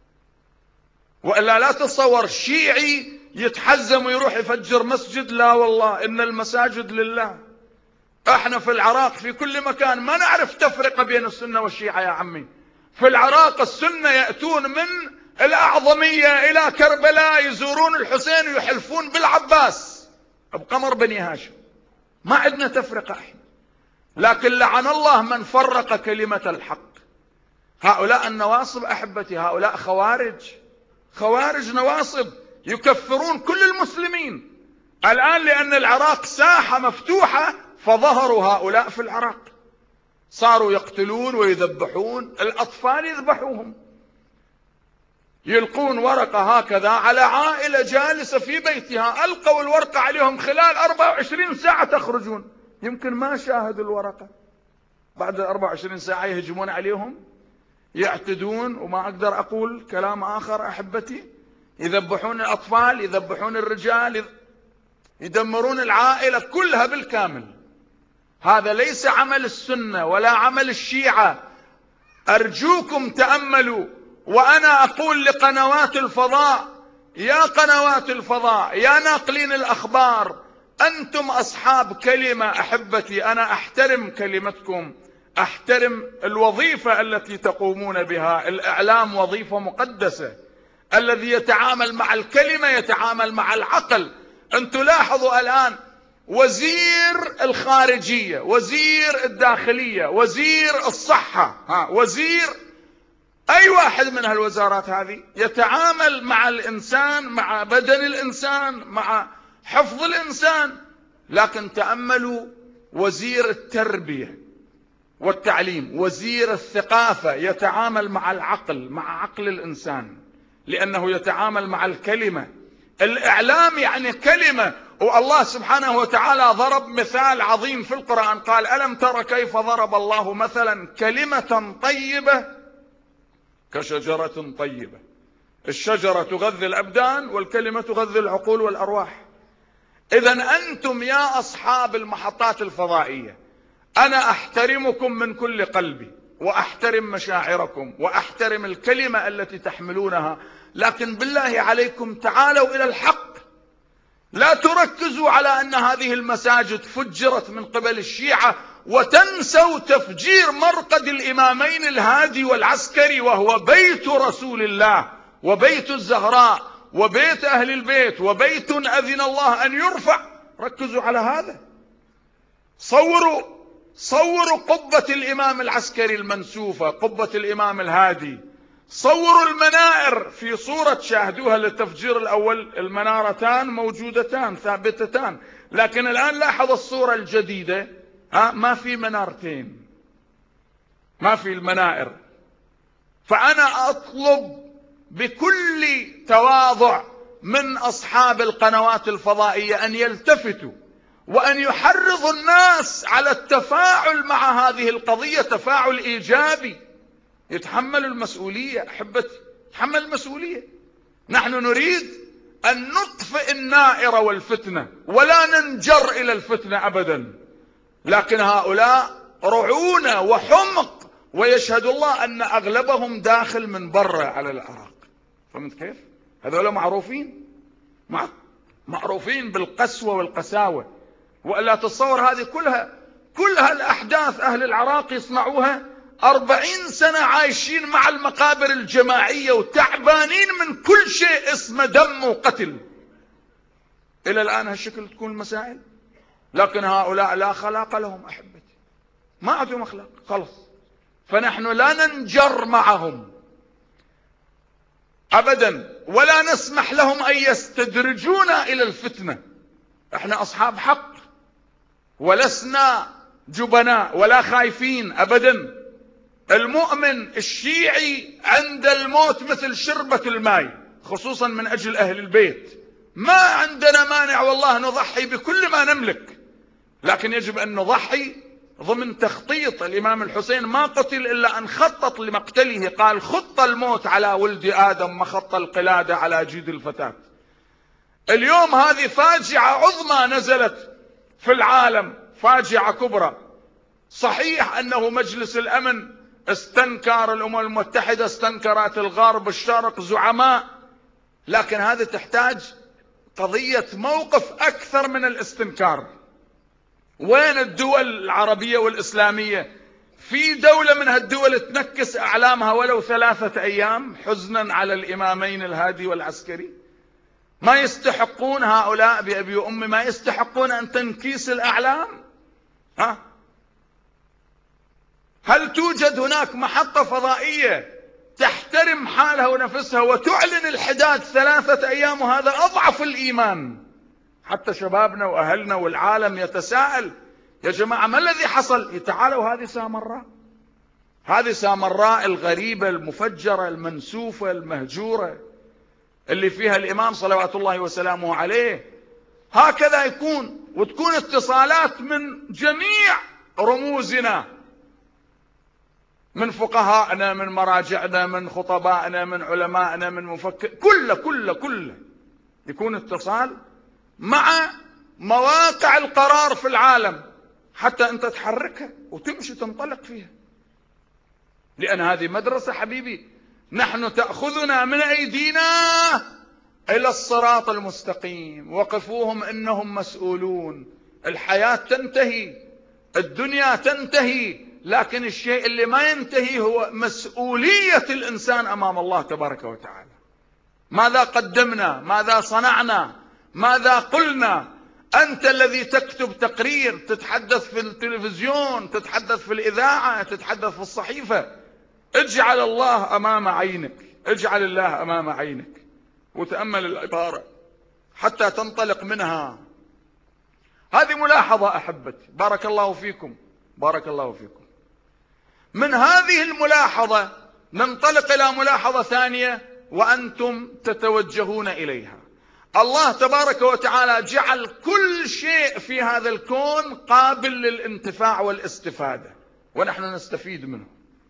وإلا لا تتصور شيعي يتحزم ويروح يفجر مسجد، لا والله، إن المساجد لله. احنا في العراق في كل مكان ما نعرف تفرقة بين السنة والشيعة يا عمي. في العراق السنة يأتون من الأعظمية إلى كربلاء يزورون الحسين ويحلفون بالعباس بقمر بني هاشم. ما عندنا تفرقة احنا. لكن لعن الله من فرق كلمة الحق. هؤلاء النواصب أحبتي، هؤلاء خوارج، خوارج نواصب يكفرون كل المسلمين. الآن لأن العراق ساحة مفتوحة فظهروا هؤلاء في العراق، صاروا يقتلون ويذبحون الأطفال، يذبحوهم، يلقون ورقة هكذا على عائلة جالسة في بيتها، ألقوا الورقة عليهم خلال أربعة وعشرين ساعة تخرجون. يمكن ما شاهدوا الورقة، بعد أربعة وعشرين ساعة يهجمون عليهم، يعتدون، وما أقدر أقول كلام آخر أحبتي، يذبحون الأطفال، يذبحون الرجال، يدمرون العائلة كلها بالكامل. هذا ليس عمل السنة ولا عمل الشيعة. أرجوكم تأملوا. وأنا أقول لقنوات الفضاء، يا قنوات الفضاء، يا ناقلين الأخبار، أنتم أصحاب كلمة أحبتي. أنا أحترم كلمتكم، أحترم الوظيفة التي تقومون بها. الإعلام وظيفة مقدسة. الذي يتعامل مع الكلمة يتعامل مع العقل. أنتم لاحظوا الآن وزير الخارجية، وزير الداخلية، وزير الصحة، ها وزير، أي واحد من هالوزارات هذه يتعامل مع الإنسان، مع بدن الإنسان، مع حفظ الإنسان. لكن تأملوا وزير التربية والتعليم، وزير الثقافة، يتعامل مع العقل، مع عقل الإنسان، لأنه يتعامل مع الكلمة. الإعلام يعني كلمة. والله سبحانه وتعالى ضرب مثال عظيم في القرآن، قال: ألم تر كيف ضرب الله مثلا كلمة طيبة كشجرة طيبة. الشجرة تغذي الأبدان والكلمة تغذي العقول والأرواح. إذن أنتم يا أصحاب المحطات الفضائية، أنا أحترمكم من كل قلبي، وأحترم مشاعركم، وأحترم الكلمة التي تحملونها، لكن بالله عليكم تعالوا إلى الحق. لا تركزوا على أن هذه المساجد فجرت من قبل الشيعة وتنسوا تفجير مرقد الإمامين الهادي والعسكري، وهو بيت رسول الله وبيت الزهراء وبيت أهل البيت وبيت أذن الله أن يرفع. ركزوا على هذا. صوروا صوروا قبة الإمام العسكري المنسوفة، قبة الإمام الهادي. صوروا المنائر في صورة شاهدوها للتفجير الأول، المنارتان موجودتان ثابتتان، لكن الآن لاحظ الصورة الجديدة، ها ما في منارتين، ما في المنائر. فأنا أطلب بكل تواضع من أصحاب القنوات الفضائية أن يلتفتوا وأن يحرضوا الناس على التفاعل مع هذه القضية، تفاعل إيجابي. يتحملوا المسؤولية أحبتي، يتحمل المسؤولية. نحن نريد أن نطفئ النائرة والفتنة ولا ننجر إلى الفتنة أبدا، لكن هؤلاء رعونة وحمق، ويشهد الله أن أغلبهم داخل من برا على العراق. فهمت كيف؟ هذول معروفين، معروفين بالقسوة والقساوة. وإلا تصور هذه كلها كلها الأحداث أهل العراق يصنعوها، أربعين سنة عايشين مع المقابر الجماعية وتعبانين من كل شيء اسمه دم وقتل. إلى الآن هالشكل تكون المسائل. لكن هؤلاء لا خلاق لهم أحبتي، ما عندهم أخلاق خلص. فنحن لا ننجر معهم. أبدا، ولا نسمح لهم أن يستدرجونا إلى الفتنة. احنا أصحاب حق، ولسنا جبناء ولا خايفين أبدا. المؤمن الشيعي عند الموت مثل شربة الماء، خصوصا من أجل أهل البيت. ما عندنا مانع والله نضحي بكل ما نملك، لكن يجب أن نضحي ضمن تخطيط. الإمام الحسين ما قتل إلا أن خطط لمقتله، قال خط الموت على ولد آدم مخط القلادة على جيد الفتاة. اليوم هذه فاجعة عظمى نزلت في العالم، فاجعة كبرى. صحيح أنه مجلس الأمن استنكر، الأمم المتحدة استنكرت، الغرب، الشرق، زعماء، لكن هذه تحتاج قضية موقف أكثر من الاستنكار. وين الدول العربية والإسلامية؟ في دولة من هالدول تنكس أعلامها ولو ثلاثة أيام حزنا على الإمامين الهادي والعسكري؟ ما يستحقون هؤلاء بأبي وأمي، ما يستحقون أن تنكيس الأعلام؟ ها؟ هل توجد هناك محطة فضائية تحترم حالها ونفسها وتعلن الحداد ثلاثة أيام؟ وهذا أضعف الإيمان. حتى شبابنا وأهلنا والعالم يتساءل، يا جماعة ما الذي حصل؟ تعالوا، هذه سامراء، هذه سامراء الغريبة المفجرة المنسوفة المهجورة اللي فيها الإمام صلوات الله وسلامه عليه. هكذا يكون، وتكون اتصالات من جميع رموزنا، من فقهائنا، من مراجعنا، من خطبائنا، من علمائنا، من مفكر، كله كله كله يكون اتصال مع مواقع القرار في العالم، حتى أنت تحركها وتمشي تنطلق فيها. لأن هذه مدرسة حبيبي، نحن تأخذنا من أيدينا إلى الصراط المستقيم. وقفوهم إنهم مسؤولون. الحياة تنتهي، الدنيا تنتهي، لكن الشيء اللي ما ينتهي هو مسؤولية الإنسان أمام الله تبارك وتعالى. ماذا قدمنا؟ ماذا صنعنا؟ ماذا قلنا؟ أنت الذي تكتب تقرير، تتحدث في التلفزيون، تتحدث في الإذاعة، تتحدث في الصحيفة، اجعل الله أمام عينك، اجعل الله أمام عينك، وتأمل العبارة حتى تنطلق منها. هذه ملاحظة أحبتي، بارك الله فيكم، بارك الله فيكم. من هذه الملاحظة ننطلق إلى ملاحظة ثانية وأنتم تتوجهون إليها. الله تبارك وتعالى جعل كل شيء في هذا الكون قابل للانتفاع والاستفادة، ونحن نستفيد منه.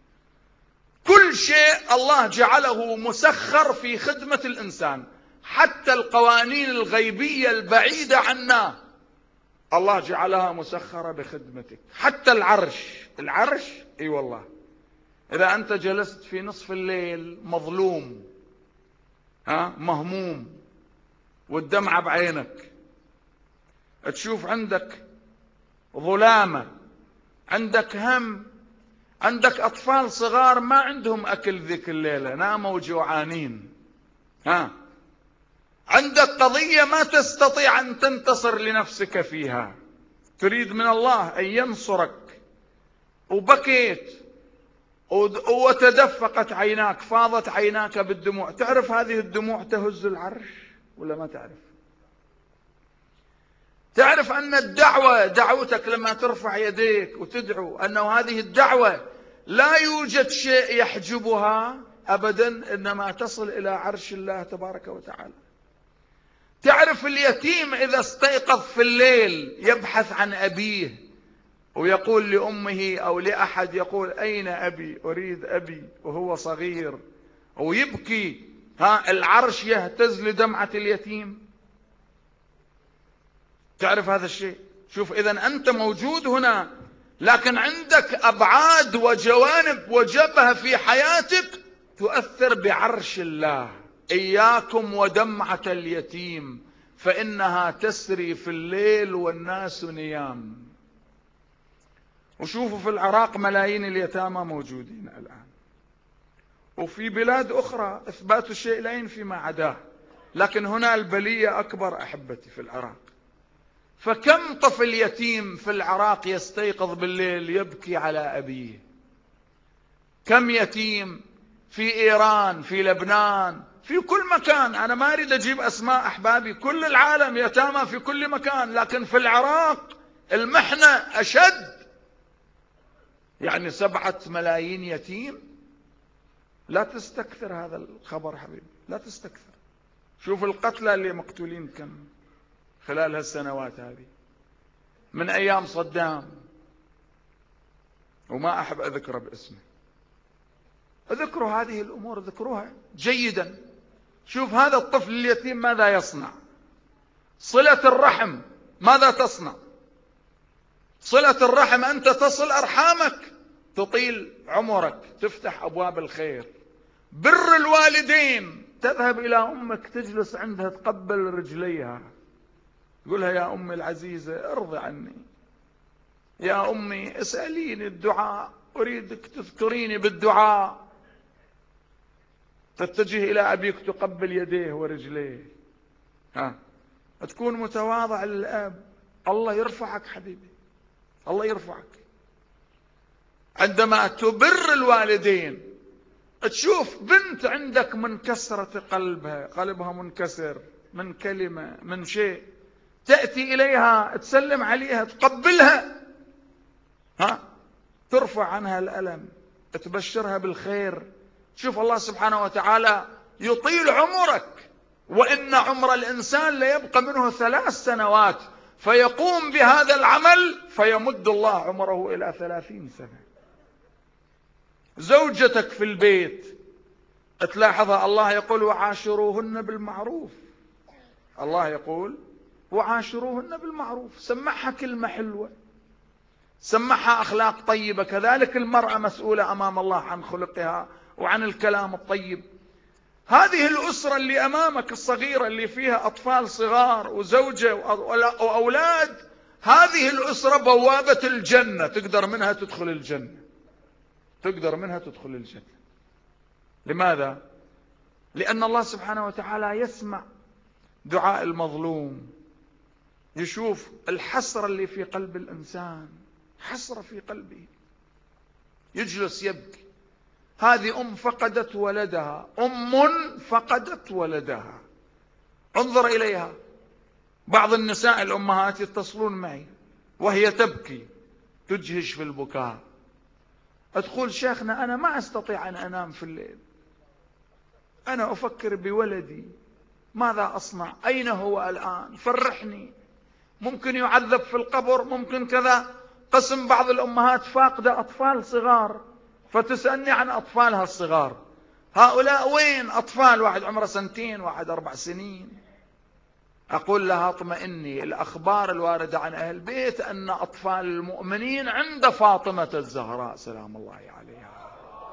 كل شيء الله جعله مسخر في خدمة الإنسان، حتى القوانين الغيبية البعيدة عنا الله جعلها مسخرة بخدمتك. حتى العرش، العرش اي والله، إذا أنت جلست في نصف الليل مظلوم، ها، مهموم، والدمعة بعينك، تشوف عندك ظلامة، عندك هم، عندك أطفال صغار ما عندهم أكل ذيك الليلة، ناموا جوعانين، ها، عندك قضية ما تستطيع أن تنتصر لنفسك فيها، تريد من الله أن ينصرك، وبكيت وتدفقت عيناك، فاضت عيناك بالدموع. تعرف هذه الدموع تهز العرش ولا ما تعرف؟ تعرف أن الدعوة، دعوتك لما ترفع يديك وتدعو، أنه هذه الدعوة لا يوجد شيء يحجبها أبدا، إنما تصل إلى عرش الله تبارك وتعالى. تعرف اليتيم إذا استيقظ في الليل يبحث عن أبيه، ويقول لأمه أو لأحد، يقول أين أبي؟ أريد أبي، وهو صغير، ويبكي، ها، العرش يهتز لدمعة اليتيم. تعرف هذا الشيء؟ شوف، إذا أنت موجود هنا، لكن عندك أبعاد وجوانب وجبهة في حياتك تؤثر بعرش الله. إياكم ودمعة اليتيم فإنها تسري في الليل والناس نيام. وشوفوا في العراق ملايين اليتامى موجودين الآن، وفي بلاد أخرى إثبات الشيء لا ينفي ما عداه، لكن هنا البلية أكبر أحبتي في العراق. فكم طفل يتيم في العراق يستيقظ بالليل يبكي على أبيه؟ كم يتيم في إيران، في لبنان، في كل مكان. أنا ما أريد أجيب أسماء أحبابي، كل العالم يتامى في كل مكان، لكن في العراق المحنة أشد. يعني سبعة ملايين يتيم. لا تستكثر هذا الخبر حبيبي، لا تستكثر. شوف القتلى اللي مقتولين كم خلال هالسنوات هذه من أيام صدام، وما أحب أذكره باسمه. اذكروا هذه الأمور، اذكروها جيدا. شوف هذا الطفل اليتيم ماذا يصنع، صلة الرحم ماذا تصنع. صلة الرحم أنت تصل أرحامك، تطيل عمرك، تفتح أبواب الخير. بر الوالدين، تذهب إلى أمك تجلس عندها تقبل رجليها، تقولها يا أمي العزيزة ارضي عني، يا أمي اسأليني الدعاء، أريدك تذكريني بالدعاء. تتجه إلى أبيك تقبل يديه ورجليه. ها تكون متواضع للأب، الله يرفعك حبيبي، الله يرفعك. عندما تبر الوالدين، تشوف بنت عندك منكسرة قلبها، قلبها منكسر من كلمة من شيء، تأتي إليها تسلم عليها تقبلها، ها ترفع عنها الألم، تبشرها بالخير. شوف الله سبحانه وتعالى يطيل عمرك، وإن عمر الإنسان ليبقى منه ثلاث سنوات، فيقوم بهذا العمل فيمد الله عمره إلى ثلاثين سنة. زوجتك في البيت تلاحظها، الله يقول وعاشروهن بالمعروف، الله يقول وعاشروهن بالمعروف. سمعها كلمة حلوة، سمعها أخلاق طيبة. كذلك المرأة مسؤولة أمام الله عن خلقها وعن الكلام الطيب. هذه الأسرة اللي أمامك الصغيرة اللي فيها أطفال صغار وزوجة وأولاد، هذه الأسرة بوابة الجنة، تقدر منها تدخل الجنة، تقدر منها تدخل الجنة. لماذا؟ لأن الله سبحانه وتعالى يسمع دعاء المظلوم، يشوف الحسرة اللي في قلب الإنسان، حسرة في قلبه، يجلس يبكي. هذه أم فقدت ولدها، أم فقدت ولدها. انظر إليها. بعض النساء الأمهات يتصلون معي وهي تبكي، تجهش في البكاء، أدخل شيخنا أنا ما أستطيع أن أنام في الليل، أنا أفكر بولدي، ماذا أصنع؟ أين هو الآن؟ فرحني، ممكن يعذب في القبر، ممكن كذا. قسم بعض الأمهات فاقدة أطفال صغار، فتسألني عن أطفالها الصغار. هؤلاء وين أطفال؟ واحد عمره سنتين، واحد أربع سنين. أقول لها اطمئني، الأخبار الواردة عن أهل البيت أن أطفال المؤمنين عند فاطمة الزهراء سلام الله عليها.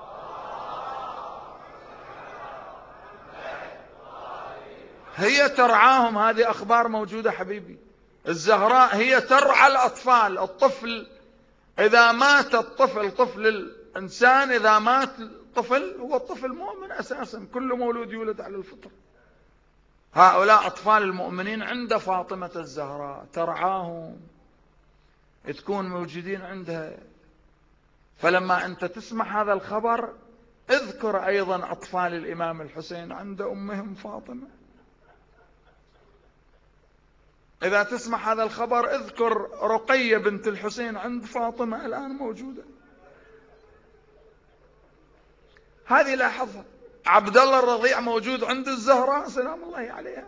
هي ترعاهم، هذه أخبار موجودة حبيبي. الزهراء هي ترعى الأطفال. الطفل إذا مات الطفل، طفل الإنسان إذا مات الطفل هو الطفل مؤمن أساسا، كل مولود يولد على الفطر. هؤلاء أطفال المؤمنين عند فاطمة الزهراء، ترعاهم، تكون موجودين عندها. فلما أنت تسمع هذا الخبر اذكر أيضا أطفال الإمام الحسين عند أمهم فاطمة. إذا تسمع هذا الخبر اذكر رقية بنت الحسين عند فاطمة الآن موجودة. هذه لاحظها. عبد الله الرضيع موجود عند الزهراء سلام الله عليها.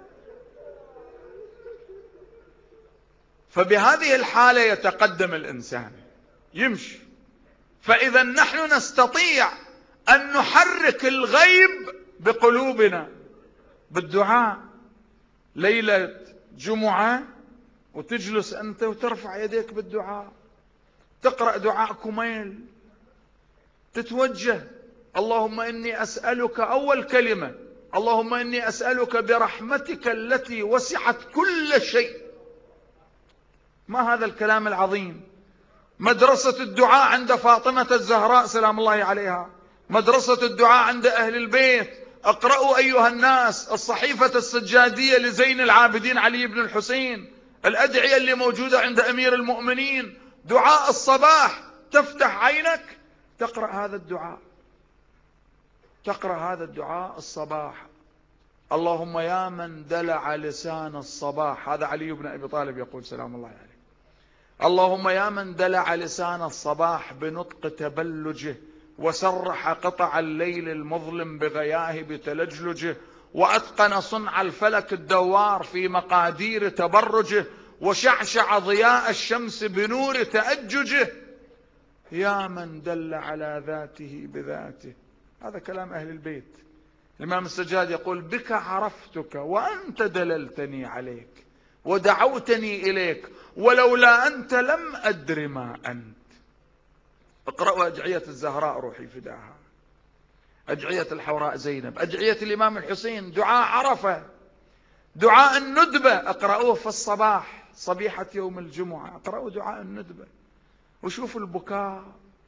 فبهذه الحالة يتقدم الإنسان، يمشي. فإذا نحن نستطيع أن نحرك الغيب بقلوبنا بالدعاء. ليلة جمعة وتجلس أنت وترفع يديك بالدعاء، تقرأ دعاء كميل، تتوجه اللهم إني أسألك، أول كلمة اللهم إني أسألك برحمتك التي وسعت كل شيء. ما هذا الكلام العظيم؟ مدرسة الدعاء عند فاطمة الزهراء سلام الله عليها، مدرسة الدعاء عند أهل البيت. اقرأوا أيها الناس الصحيفة السجادية لزين العابدين علي بن الحسين، الأدعية اللي موجودة عند أمير المؤمنين. دعاء الصباح، تفتح عينك تقرأ هذا الدعاء. تقرأ هذا الدعاء الصباح: اللهم يا من دلع لسان الصباح. هذا علي بن أبي طالب يقول سلام الله عليه: اللهم يا من دلع لسان الصباح بنطق تبلجه، وسرح قطع الليل المظلم بغياهب تلجلجه، وأتقن صنع الفلك الدوار في مقادير تبرجه، وشعشع ضياء الشمس بنور تأججه، يا من دل على ذاته بذاته. هذا كلام أهل البيت. الإمام السجاد يقول: بك عرفتك وأنت دللتني عليك، ودعوتني إليك، ولولا أنت لم أدر ما أنت. اقرأوا أدعية الزهراء روحي فداها، أدعية الحوراء زينب، أدعية الإمام الحسين، دعاء عرفة، دعاء الندبة، اقرأوه في الصباح صبيحة يوم الجمعة، اقرأوا دعاء الندبة وشوفوا البكاء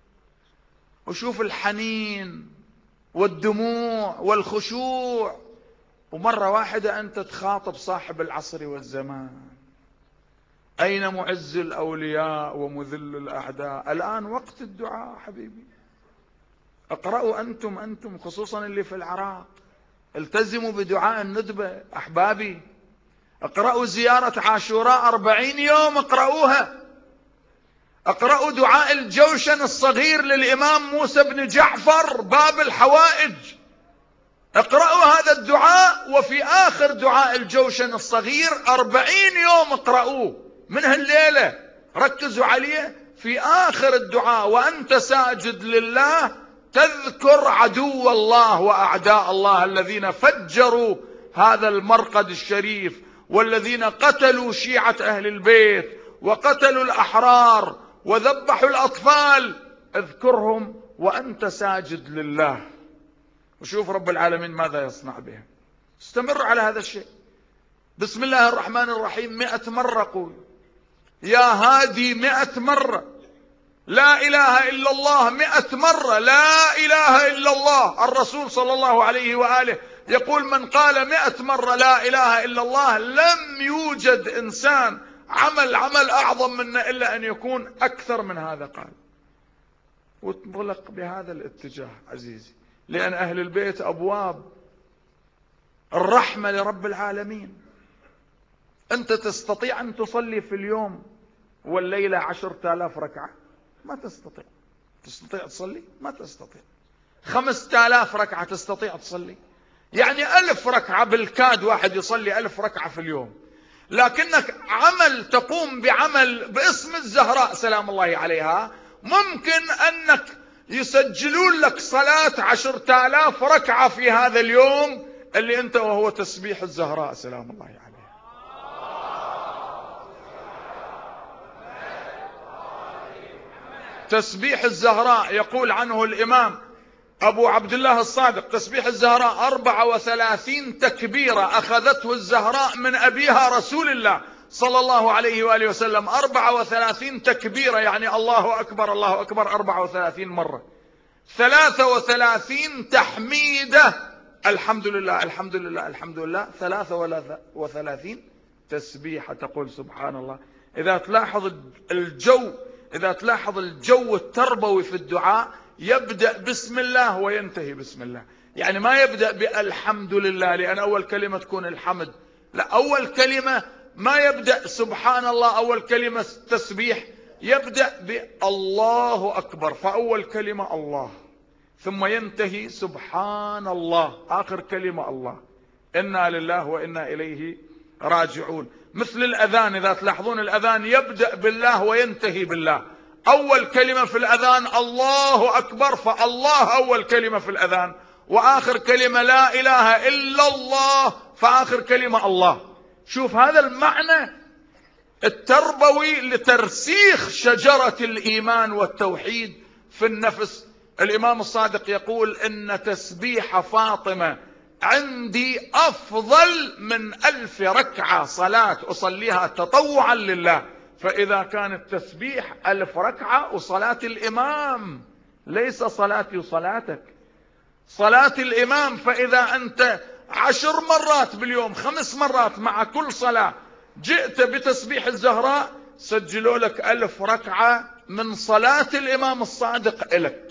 وشوفوا الحنين والدموع والخشوع. ومرة واحدة أنت تخاطب صاحب العصر والزمان: أين معز الأولياء ومذل الأعداء؟ الآن وقت الدعاء حبيبي. اقرأوا أنتم أنتم خصوصا اللي في العراق، التزموا بدعاء الندبة أحبابي. اقرأوا زيارة عاشوراء أربعين يوم، اقرأوها. اقرأوا دعاء الجوشن الصغير للإمام موسى بن جعفر باب الحوائج، اقرأوا هذا الدعاء. وفي آخر دعاء الجوشن الصغير أربعين يوم اقرأوه من هالليلة، ركزوا عليه. في آخر الدعاء وأنت ساجد لله تذكر عدو الله وأعداء الله الذين فجروا هذا المرقد الشريف، والذين قتلوا شيعة أهل البيت وقتلوا الأحرار وذبحوا الأطفال. اذكرهم وأنت ساجد لله، وشوف رب العالمين ماذا يصنع بهم. استمر على هذا الشيء. بسم الله الرحمن الرحيم مئة مرة قول، يا هادي مئة مرة، لا إله إلا الله مئة مرة، لا إله إلا الله. الرسول صلى الله عليه وآله يقول: من قال مئة مرة لا إله إلا الله لم يوجد إنسان عمل عمل أعظم منه إلا أن يكون أكثر من هذا قال. وانطلق بهذا الاتجاه عزيزي، لأن أهل البيت أبواب الرحمة لرب العالمين. أنت تستطيع أن تصلي في اليوم والليلة عشرة آلاف ركعة؟ ما تستطيع. تستطيع تصلي؟ ما تستطيع. خمسة آلاف ركعة تستطيع تصلي؟ يعني ألف ركعة بالكاد واحد يصلي ألف ركعة في اليوم. لكنك عمل تقوم بعمل باسم الزهراء سلام الله عليها، ممكن أنك يسجلون لك صلاة عشرة آلاف ركعة في هذا اليوم اللي أنت وهو تسبيح الزهراء سلام الله عليها. تسبيح الزهراء يقول عنه الإمام أبو عبد الله الصادق: تسبيح الزهراء أربعة وثلاثين تكبيرة أخذته الزهراء من أبيها رسول الله صلى الله عليه وآله وسلم. أربعة وثلاثين تكبيرة يعني الله أكبر الله أكبر أربعة وثلاثين مرة. ثلاثة وثلاثين تحميدة الحمد لله الحمد لله الحمد لله. ثلاثة وثلاثين تسبيحة تقول سبحان الله. إذا تلاحظ الجو إذا تلاحظ الجو التربوي في الدعاء يبدأ بسم الله وينتهي بسم الله. يعني ما يبدأ بالحمد لله لأن أول كلمة تكون الحمد، لا، أول كلمة ما يبدأ سبحان الله، أول كلمة تسبيح يبدأ بالله أكبر، فأول كلمة الله، ثم ينتهي سبحان الله، آخر كلمة الله. إنا لله وإنا إليه راجعون. مثل الأذان، إذا تلاحظون الأذان يبدأ بالله وينتهي بالله. أول كلمة في الأذان الله أكبر، فالله أول كلمة في الأذان، وآخر كلمة لا إله إلا الله، فآخر كلمة الله. شوف هذا المعنى التربوي لترسيخ شجرة الإيمان والتوحيد في النفس. الإمام الصادق يقول: إن تسبيح فاطمة عندي أفضل من ألف ركعة صلاة أصليها تطوعا لله. فإذا كان التسبيح ألف ركعة وصلاة الإمام ليس صلاتي وصلاتك، صلاة الإمام، فإذا أنت عشر مرات باليوم خمس مرات مع كل صلاة جئت بتسبيح الزهراء سجلوا لك ألف ركعة من صلاة الإمام الصادق إلك.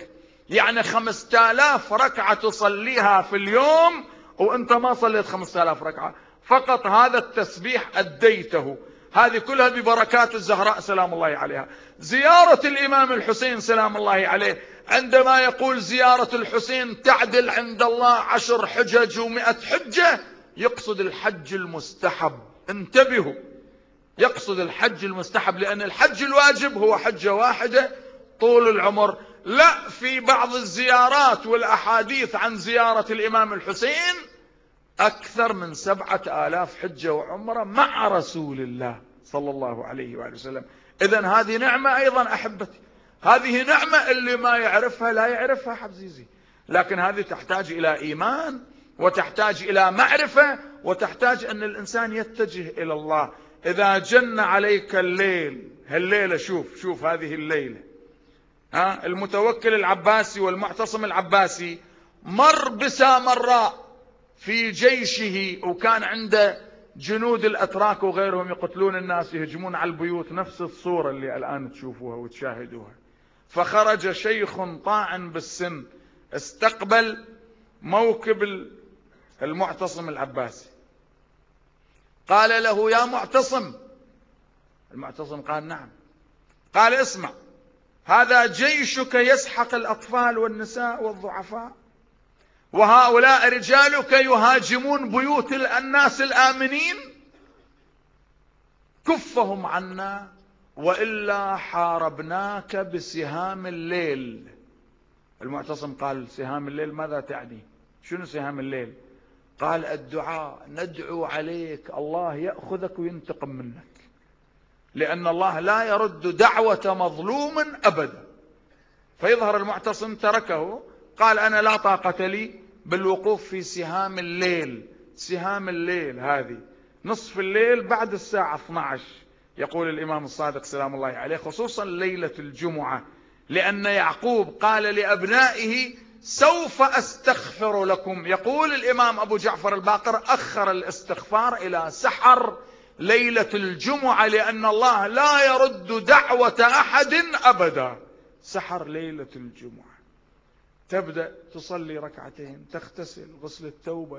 يعني خمسة آلاف ركعة تصليها في اليوم وانت ما صليت خمسة آلاف ركعة، فقط هذا التسبيح أديته. هذه كلها ببركات الزهراء سلام الله عليها. زيارة الإمام الحسين سلام الله عليه، عندما يقول زيارة الحسين تعدل عند الله عشر حجج ومئة حجة، يقصد الحج المستحب. انتبهوا، يقصد الحج المستحب، لأن الحج الواجب هو حجة واحدة طول العمر. لا، في بعض الزيارات والأحاديث عن زيارة الإمام الحسين أكثر من سبعة آلاف حجة وعمرة مع رسول الله صلى الله عليه وآله وسلم. إذن هذه نعمة أيضا أحبتي، هذه نعمة اللي ما يعرفها لا يعرفها حبزيزي، لكن هذه تحتاج إلى إيمان، وتحتاج إلى معرفة، وتحتاج أن الإنسان يتجه إلى الله. إذا جن عليك الليل، هالليلة شوف شوف هذه الليلة، ها المتوكل العباسي والمعتصم العباسي مر بسامراء في جيشه، وكان عنده جنود الأتراك وغيرهم يقتلون الناس، يهجمون على البيوت، نفس الصورة اللي الآن تشوفوها وتشاهدوها. فخرج شيخ طاعن بالسن استقبل موكب المعتصم العباسي، قال له: يا معتصم. المعتصم قال: نعم. قال: اسمع، هذا جيشك يسحق الأطفال والنساء والضعفاء، وهؤلاء رجالك يهاجمون بيوت الناس الآمنين، كفهم عنا وإلا حاربناك بسهام الليل. المعتصم قال: سهام الليل ماذا تعني؟ شنو سهام الليل؟ قال: الدعاء، ندعو عليك الله يأخذك وينتقم منك، لأن الله لا يرد دعوة مظلوم أبدا. فيظهر المعتصم تركه، قال: أنا لا طاقة لي بالوقوف في سهام الليل. سهام الليل هذه نصف الليل بعد الساعة اثنى عشر، يقول الإمام الصادق سلام الله عليه، خصوصا ليلة الجمعة، لأن يعقوب قال لأبنائه: سوف أستغفر لكم. يقول الإمام أبو جعفر الباقر: أخر الاستغفار إلى سحر ليلة الجمعة، لأن الله لا يرد دعوة أحد أبدا. سحر ليلة الجمعة، تبدأ تصلي ركعتين، تغتسل غسل التوبة،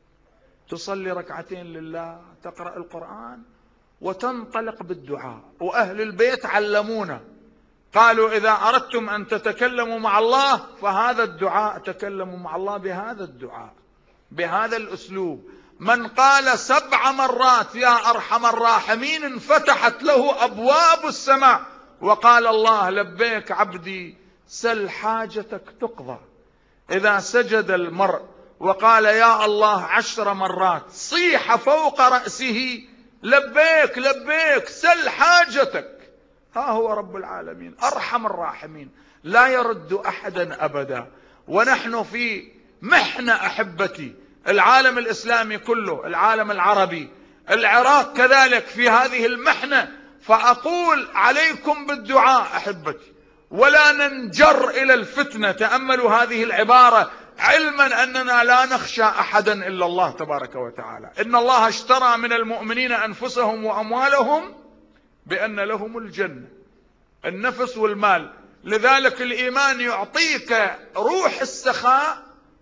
تصلي ركعتين لله، تقرأ القرآن، وتنطلق بالدعاء. وأهل البيت علمونا، قالوا: إذا أردتم أن تتكلموا مع الله فهذا الدعاء، تكلموا مع الله بهذا الدعاء، بهذا الأسلوب. من قال سبع مرات يا أرحم الراحمين انفتحت له أبواب السماء، وقال الله: لبيك عبدي، سل حاجتك تقضى. إذا سجد المرء وقال يا الله عشر مرات، صيح فوق رأسه: لبيك لبيك، سل حاجتك. ها هو رب العالمين أرحم الراحمين، لا يرد أحدا أبدا. ونحن في محنة أحبتي، العالم الإسلامي كله، العالم العربي، العراق كذلك في هذه المحنة. فأقول عليكم بالدعاء أحبتي، ولا ننجر إلى الفتنة. تأملوا هذه العبارة، علما أننا لا نخشى أحدا إلا الله تبارك وتعالى. إن الله اشترى من المؤمنين أنفسهم وأموالهم بأن لهم الجنة، النفس والمال. لذلك الإيمان يعطيك روح السخاء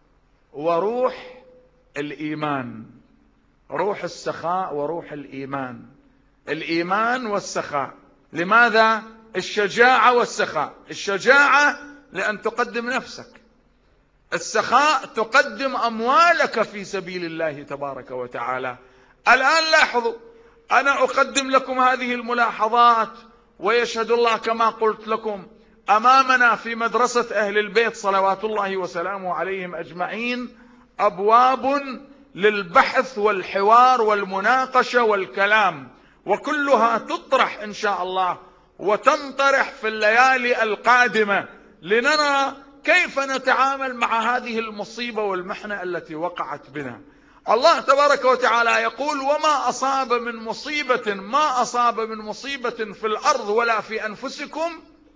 وروح الإيمان، روح السخاء وروح الإيمان، الإيمان والسخاء. لماذا؟ الشجاعة والسخاء. الشجاعة لأن تقدم نفسك، السخاء تقدم أموالك في سبيل الله تبارك وتعالى. الآن لاحظوا، أنا أقدم لكم هذه الملاحظات، ويشهد الله كما قلت لكم أمامنا في مدرسة أهل البيت صلوات الله وسلامه عليهم أجمعين أبواب للبحث والحوار والمناقشة والكلام، وكلها تطرح إن شاء الله وتنطرح في الليالي القادمة، لنرى كيف نتعامل مع هذه المصيبة والمحنة التي وقعت بنا. الله تبارك وتعالى يقول: وما أصاب من مصيبة ما أصاب من مصيبة في الأرض ولا في أنفسكم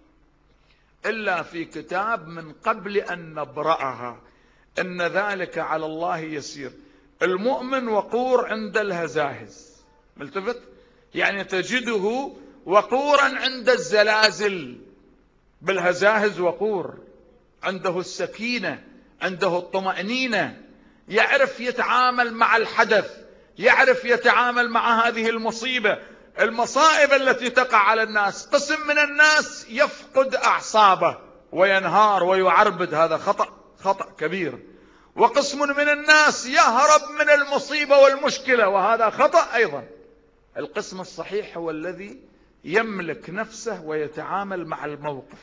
إلا في كتاب من قبل أن نبرأها إن ذلك على الله يسير. المؤمن وقور عند الهزاهز، ملتفت، يعني تجده وقورا عند الزلازل، بالهزاهز وقور، عنده السكينة، عنده الطمأنينة، يعرف يتعامل مع الحدث، يعرف يتعامل مع هذه المصيبة، المصائب التي تقع على الناس. قسم من الناس يفقد أعصابه وينهار ويعربد، هذا خطأ، خطأ كبير. وقسم من الناس يهرب من المصيبة والمشكلة، وهذا خطأ أيضا. القسم الصحيح هو الذي يملك نفسه ويتعامل مع الموقف،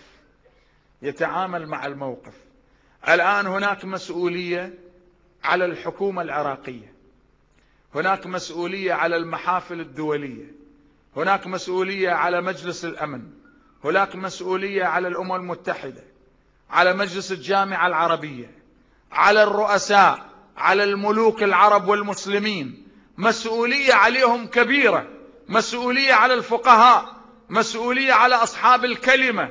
يتعامل مع الموقف. الآن هناك مسؤولية على الحكومة العراقية، هناك مسؤولية على المحافل الدولية، هناك مسؤولية على مجلس الأمن، هناك مسؤولية على الأمم المتحدة، على مجلس الجامعة العربية، على الرؤساء، على الملوك العرب والمسلمين، مسؤولية عليهم كبيرة، مسؤولية على الفقهاء، مسؤولية على أصحاب الكلمة،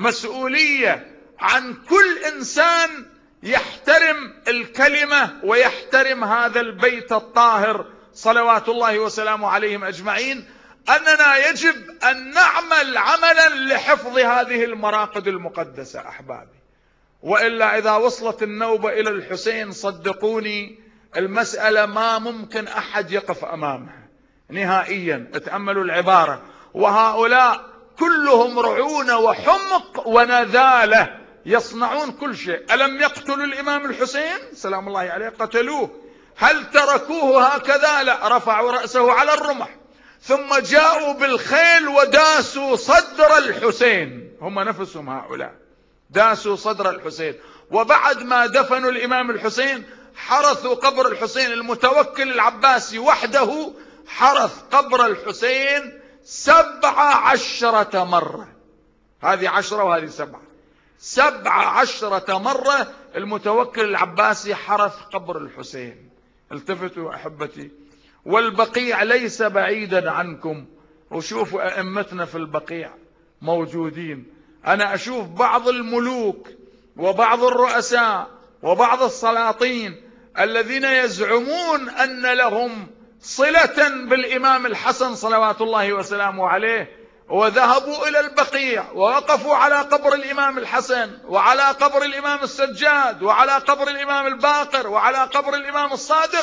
مسؤولية عن كل إنسان يحترم الكلمة ويحترم هذا البيت الطاهر صلوات الله وسلامه عليهم أجمعين. أننا يجب أن نعمل عملا لحفظ هذه المراقد المقدسة أحبابي، وإلا إذا وصلت النوبة إلى الحسين صدقوني المسألة ما ممكن أحد يقف أمامها نهائيا. اتأملوا العبارة: وهؤلاء كلهم رعونة وحمق ونذالة يصنعون كل شيء. ألم يقتلوا الإمام الحسين سلام الله عليه؟ قتلوه. هل تركوه هكذا؟ لا، رفعوا رأسه على الرمح، ثم جاءوا بالخيل وداسوا صدر الحسين، هم نفسهم هؤلاء داسوا صدر الحسين. وبعد ما دفنوا الإمام الحسين حرثوا قبر الحسين. المتوكل العباسي وحده حرث قبر الحسين سبع عشرة مرة، هذه عشرة وهذه سبعة، سبع عشرة مرة المتوكل العباسي حرث قبر الحسين. التفتوا أحبتي، والبقيع ليس بعيدا عنكم، وشوفوا أئمتنا في البقيع موجودين. أنا أشوف بعض الملوك وبعض الرؤساء وبعض السلاطين الذين يزعمون أن لهم صلة بالإمام الحسن صلوات الله وسلامه عليه، وذهبوا إلى البقيع ووقفوا على قبر الإمام الحسن وعلى قبر الإمام السجاد وعلى قبر الإمام الباقر وعلى قبر الإمام الصادق،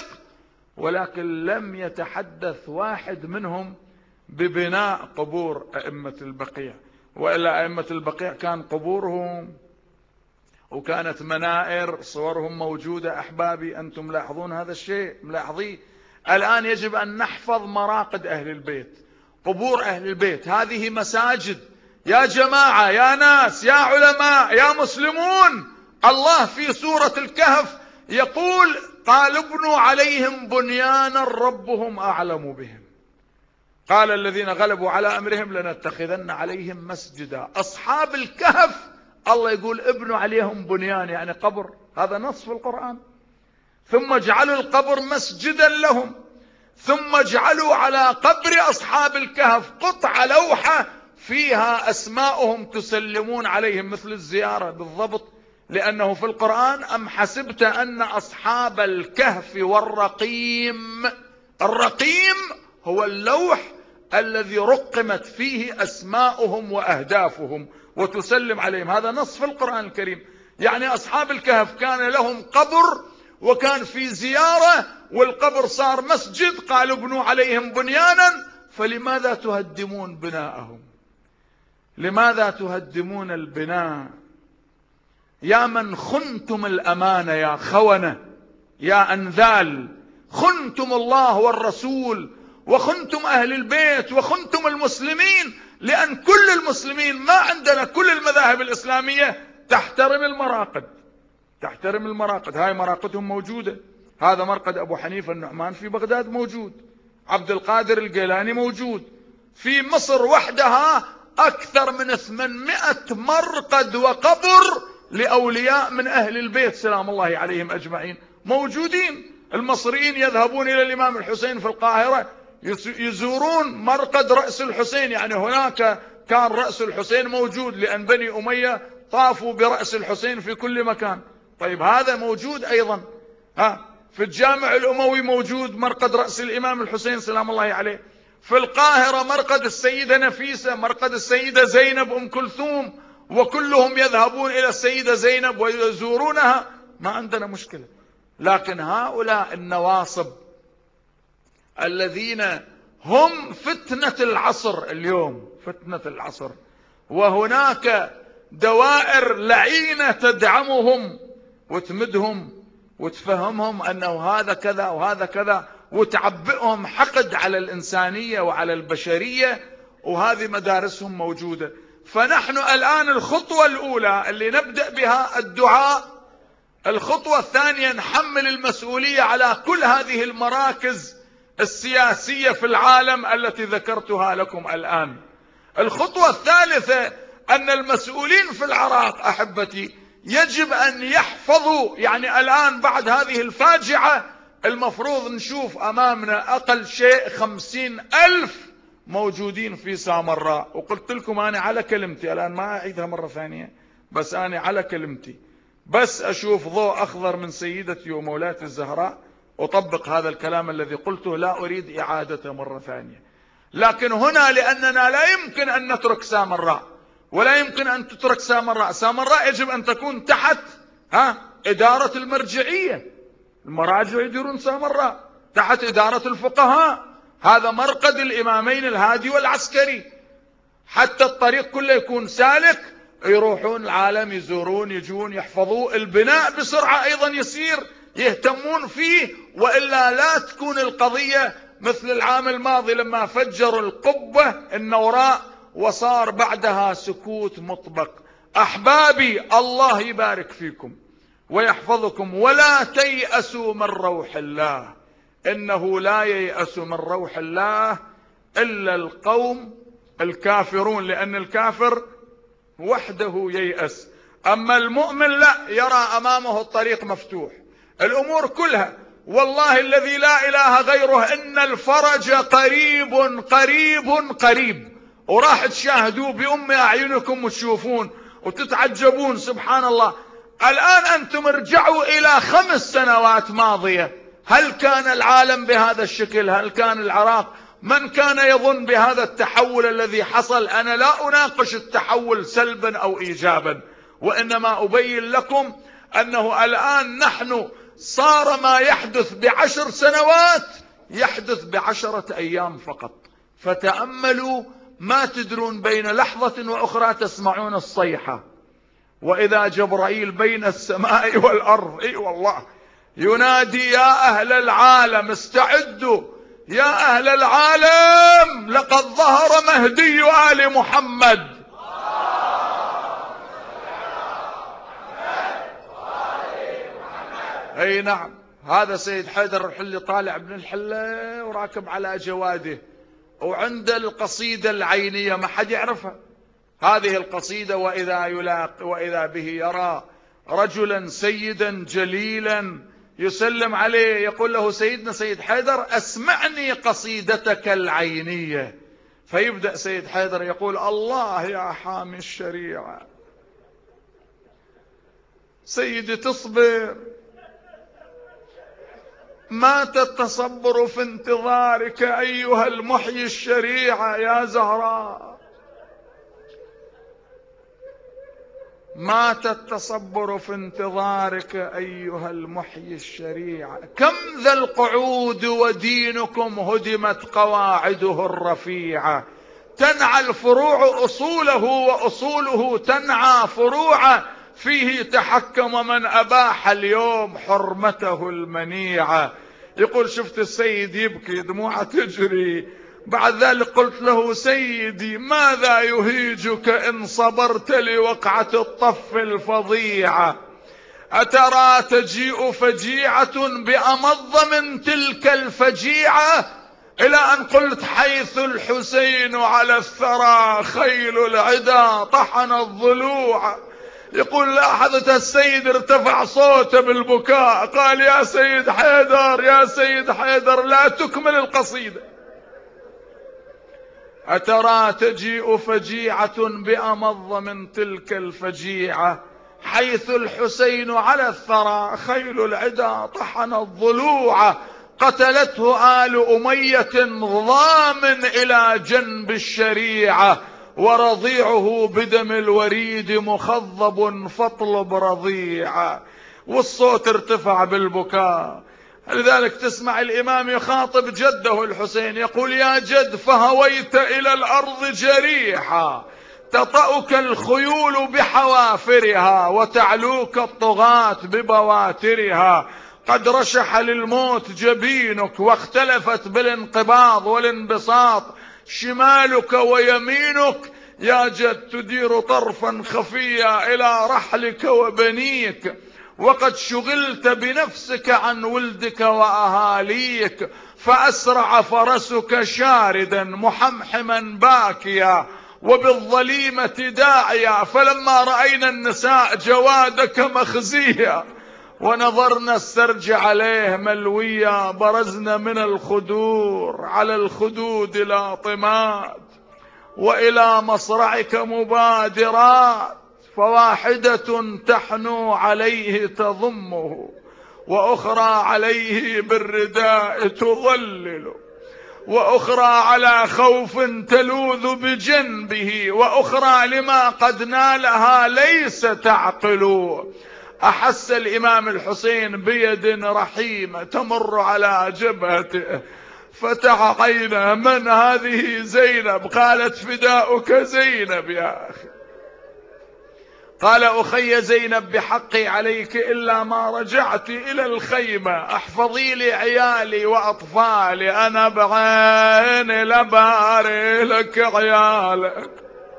ولكن لم يتحدث واحد منهم ببناء قبور أئمة البقيع. وإلا أئمة البقيع كان قبورهم وكانت منائر صورهم موجودة أحبابي. أنتم ملاحظون هذا الشيء؟ ملاحظين؟ الآن يجب أن نحفظ مراقد أهل البيت، قبور أهل البيت، هذه مساجد. يا جماعة، يا ناس، يا علماء، يا مسلمون، الله في سورة الكهف يقول: قال ابنوا عليهم بنيانا ربهم أعلم بهم، قال الذين غلبوا على أمرهم لنتخذن عليهم مسجدا. أصحاب الكهف الله يقول ابنوا عليهم بنيان، يعني قبر، هذا نص في القرآن. ثم اجعلوا القبر مسجدا لهم، ثم اجعلوا على قبر أصحاب الكهف قطع لوحة فيها أسماؤهم تسلمون عليهم، مثل الزيارة بالضبط، لأنه في القرآن: أم حسبت أن أصحاب الكهف والرقيم، الرقيم هو اللوح الذي رقمت فيه أسماؤهم وأهدافهم وتسلم عليهم، هذا نص في القرآن الكريم. يعني أصحاب الكهف كان لهم قبر وكان في زيارة والقبر صار مسجد، قالوا ابنوا عليهم بنيانا. فلماذا تهدمون بناءهم؟ لماذا تهدمون البناء؟ يا من خنتم الأمانة، يا خونة، يا أنذال، خنتم الله والرسول وخنتم أهل البيت وخنتم المسلمين، لأن كل المسلمين، ما عندنا كل المذاهب الإسلامية تحترم المراقد، تحترم المراقد. هاي مراقدهم موجودة. هذا مرقد أبو حنيفة النعمان في بغداد موجود، عبد القادر الجيلاني موجود. في مصر وحدها أكثر من ثمانمائة مرقد وقبر لأولياء من أهل البيت سلام الله عليهم أجمعين موجودين. المصريين يذهبون إلى الإمام الحسين في القاهرة يزورون مرقد رأس الحسين، يعني هناك كان رأس الحسين موجود، لأن بني أمية طافوا برأس الحسين في كل مكان. طيب هذا موجود أيضا. ها في الجامع الأموي موجود مرقد رأس الإمام الحسين سلام الله عليه. في القاهرة مرقد السيدة نفيسة، مرقد السيدة زينب أم كلثوم، وكلهم يذهبون إلى السيدة زينب ويزورونها، ما عندنا مشكلة. لكن هؤلاء النواصب الذين هم فتنة العصر اليوم، فتنة العصر، وهناك دوائر لعينة تدعمهم وتمدهم وتفهمهم أنه هذا كذا وهذا كذا، وتعبئهم حقد على الإنسانية وعلى البشرية، وهذه مدارسهم موجودة. فنحن الآن الخطوة الأولى اللي نبدأ بها الدعاء، الخطوة الثانية نحمل المسؤولية على كل هذه المراكز السياسية في العالم التي ذكرتها لكم الآن. الخطوة الثالثة أن المسؤولين في العراق أحبتي يجب أن يحفظوا، يعني الآن بعد هذه الفاجعة المفروض نشوف أمامنا أقل شيء خمسين ألف موجودين في سامراء. وقلت لكم أنا على كلمتي الآن، ما أعيدها مرة ثانية، بس أنا على كلمتي، بس أشوف ضوء أخضر من سيدتي ومولاتي الزهراء أطبق هذا الكلام الذي قلته، لا أريد إعادته مرة ثانية. لكن هنا لأننا لا يمكن أن نترك سامراء، ولا يمكن أن تترك سامراء. سامراء يجب أن تكون تحت ها إدارة المرجعية، المراجع يديرون سامراء تحت إدارة الفقهاء، هذا مرقد الإمامين الهادي والعسكري، حتى الطريق كله يكون سالك، يروحون العالم يزورون يجون يحفظوه، البناء بسرعة أيضا يصير يهتمون فيه، وإلا لا تكون القضية مثل العام الماضي لما فجروا القبة النوراء وصار بعدها سكوت مطبق. أحبابي الله يبارك فيكم ويحفظكم، ولا تيأسوا من روح الله، إنه لا ييأس من روح الله إلا القوم الكافرون، لأن الكافر وحده ييأس، أما المؤمن لا، يرى أمامه الطريق مفتوح، الأمور كلها والله الذي لا إله غيره إن الفرج قريب قريب قريب، وراح تشاهدوه بأم أعينكم وتشوفون وتتعجبون. سبحان الله، الآن أنتم ارجعوا إلى خمس سنوات ماضية، هل كان العالم بهذا الشكل؟ هل كان العراق؟ من كان يظن بهذا التحول الذي حصل؟ أنا لا أناقش التحول سلبا أو إيجابا، وإنما أبين لكم أنه الآن نحن صار ما يحدث بعشر سنوات يحدث بعشرة أيام فقط، فتأملوا ما تدرون، بين لحظة وأخرى تسمعون الصيحة، وإذا جبرائيل بين السماء والأرض، اي والله، ينادي يا أهل العالم استعدوا، يا أهل العالم لقد ظهر مهدي آل محمد. اي نعم، هذا سيد حيدر الحلي طالع ابن الحلة وراكب على جواده، وعند القصيدة العينية ما حد يعرفها، هذه القصيدة: وإذا يلاق وإذا به يرى رجلا سيدا جليلا يسلم عليه، يقول له سيدنا سيد حيدر اسمعني قصيدتك العينية، فيبدأ سيد حيدر يقول: الله يا حامي الشريعة، سيدي تصبر، مات التصبر في انتظارك أيها المحيي الشريعة يا زهراء، مات التصبر في انتظارك أيها المحيي الشريعة، كم ذا القعود ودينكم هدمت قواعده الرفيعة، تنعى الفروع أصوله وأصوله تنعى فروعه، فيه تحكم من أباح اليوم حرمته المنيعة. يقول شفت السيد يبكي دموعه تجري، بعد ذلك قلت له: سيدي ماذا يهيجك إن صبرت لوقعة الطف الفظيعة، أترى تجيء فجيعة بأمض من تلك الفجيعة، إلى أن قلت: حيث الحسين على الثرى خيل العدا طحن الضلوع. يقول لاحظت السيد ارتفع صوته بالبكاء، قال: يا سيد حيدر يا سيد حيدر لا تكمل القصيدة. أترى تجيء فجيعة بأمض من تلك الفجيعة، حيث الحسين على الثرى خيل العدا طحن الضلوع، قتلته آل أمية ضامن إلى جنب الشريعة، ورضيعه بدم الوريد مخضب فاطلب رضيعا. والصوت ارتفع بالبكاء. لذلك تسمع الإمام يخاطب جده الحسين يقول: يا جد، فهويت إلى الأرض جريحا، تطأك الخيول بحوافرها، وتعلوك الطغاة ببواترها. قد رشح للموت جبينك، واختلفت بالانقباض والانبساط شمالك ويمينك. يا جد، تدير طرفا خفيا إلى رحلك وبنيك، وقد شغلت بنفسك عن ولدك وأهاليك. فأسرع فرسك شاردا محمحما باكيا، وبالظليمة داعيا. فلما رأينا النساء جوادك مخزيا، ونظرنا السرج عليه ملويا، برزنا من الخدور على الخدود لاطمات، وإلى مصرعك مبادرات. فواحدة تحنو عليه تضمه، وأخرى عليه بالرداء تظلل، وأخرى على خوف تلوذ بجنبه، وأخرى لما قد نالها ليس تعقل. أحس الإمام الحسين بيد رحيمة تمر على جبهته، فتح عينه: من هذه زينب؟ قالت: فداؤك زينب يا أخي. قال: أخي زينب، بحقي عليك إلا ما رجعت إلى الخيمة، احفظي لي عيالي وأطفالي، أنا بعيني لباري لك عيالك،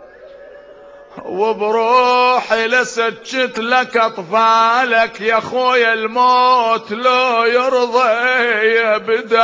وبروحي لسجت لك أطفالك. يا خويا الموت لو يرضي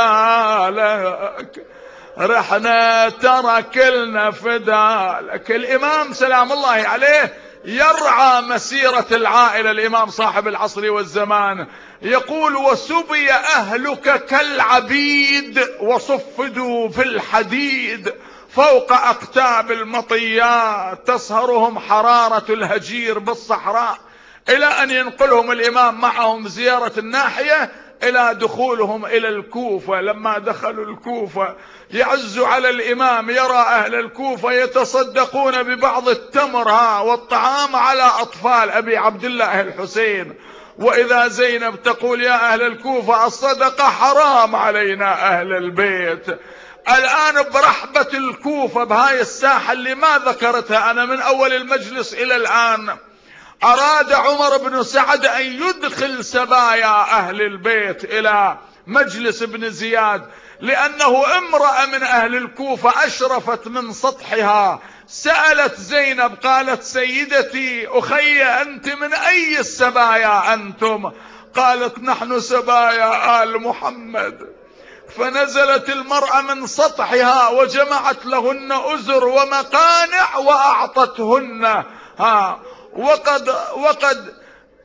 بدالك، رحنا ترى كلنا فدالك. الإمام سلام الله عليه يرعى مسيرة العائلة، الإمام صاحب العصر والزمان، يقول: وسبي أهلك كالعبيد، وصفدوا في الحديد، فوق أقتاب المطيات، تصهرهم حرارة الهجير بالصحراء. إلى أن ينقلهم الإمام معهم زيارة الناحية، إلى دخولهم إلى الكوفة. لما دخلوا الكوفة يعز على الإمام، يرى أهل الكوفة يتصدقون ببعض التمر ها والطعام على أطفال أبي عبد الله الحسين. وإذا زينب تقول: يا أهل الكوفة، الصدقة حرام علينا أهل البيت. الآن برحبة الكوفة بهاي الساحة اللي ما ذكرتها أنا من أول المجلس إلى الآن، أراد عمر بن سعد أن يدخل سبايا أهل البيت إلى مجلس ابن زياد، لأنه امرأة من أهل الكوفة أشرفت من سطحها، سألت زينب قالت: سيدتي أخي، أنت من أي السبايا أنتم؟ قالت: نحن سبايا آل محمد. فنزلت المرأة من سطحها وجمعت لهن أزر ومقانع وأعطتهن ها وقد وقد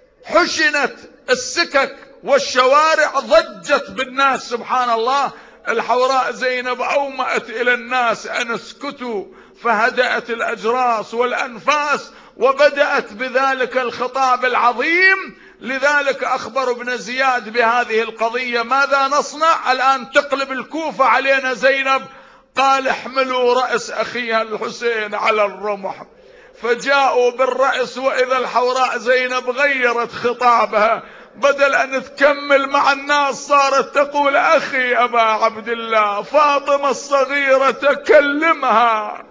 حشنت السكك والشوارع، ضجت بالناس. سبحان الله، الحوراء زينب أومأت إلى الناس أن اسكتوا، فهدأت الأجراس والأنفاس، وبدأت بذلك الخطاب العظيم. لذلك أخبر ابن زياد بهذه القضية: ماذا نصنع الآن؟ تقلب الكوفة علينا زينب. قال: احملوا رأس أخيها الحسين على الرمح. فجاءوا بالرأس، وإذا الحوراء زينب غيرت خطابها، بدل أن تكمل مع الناس صارت تقول: أخي أبا عبد الله، فاطمة الصغيرة تكلمها.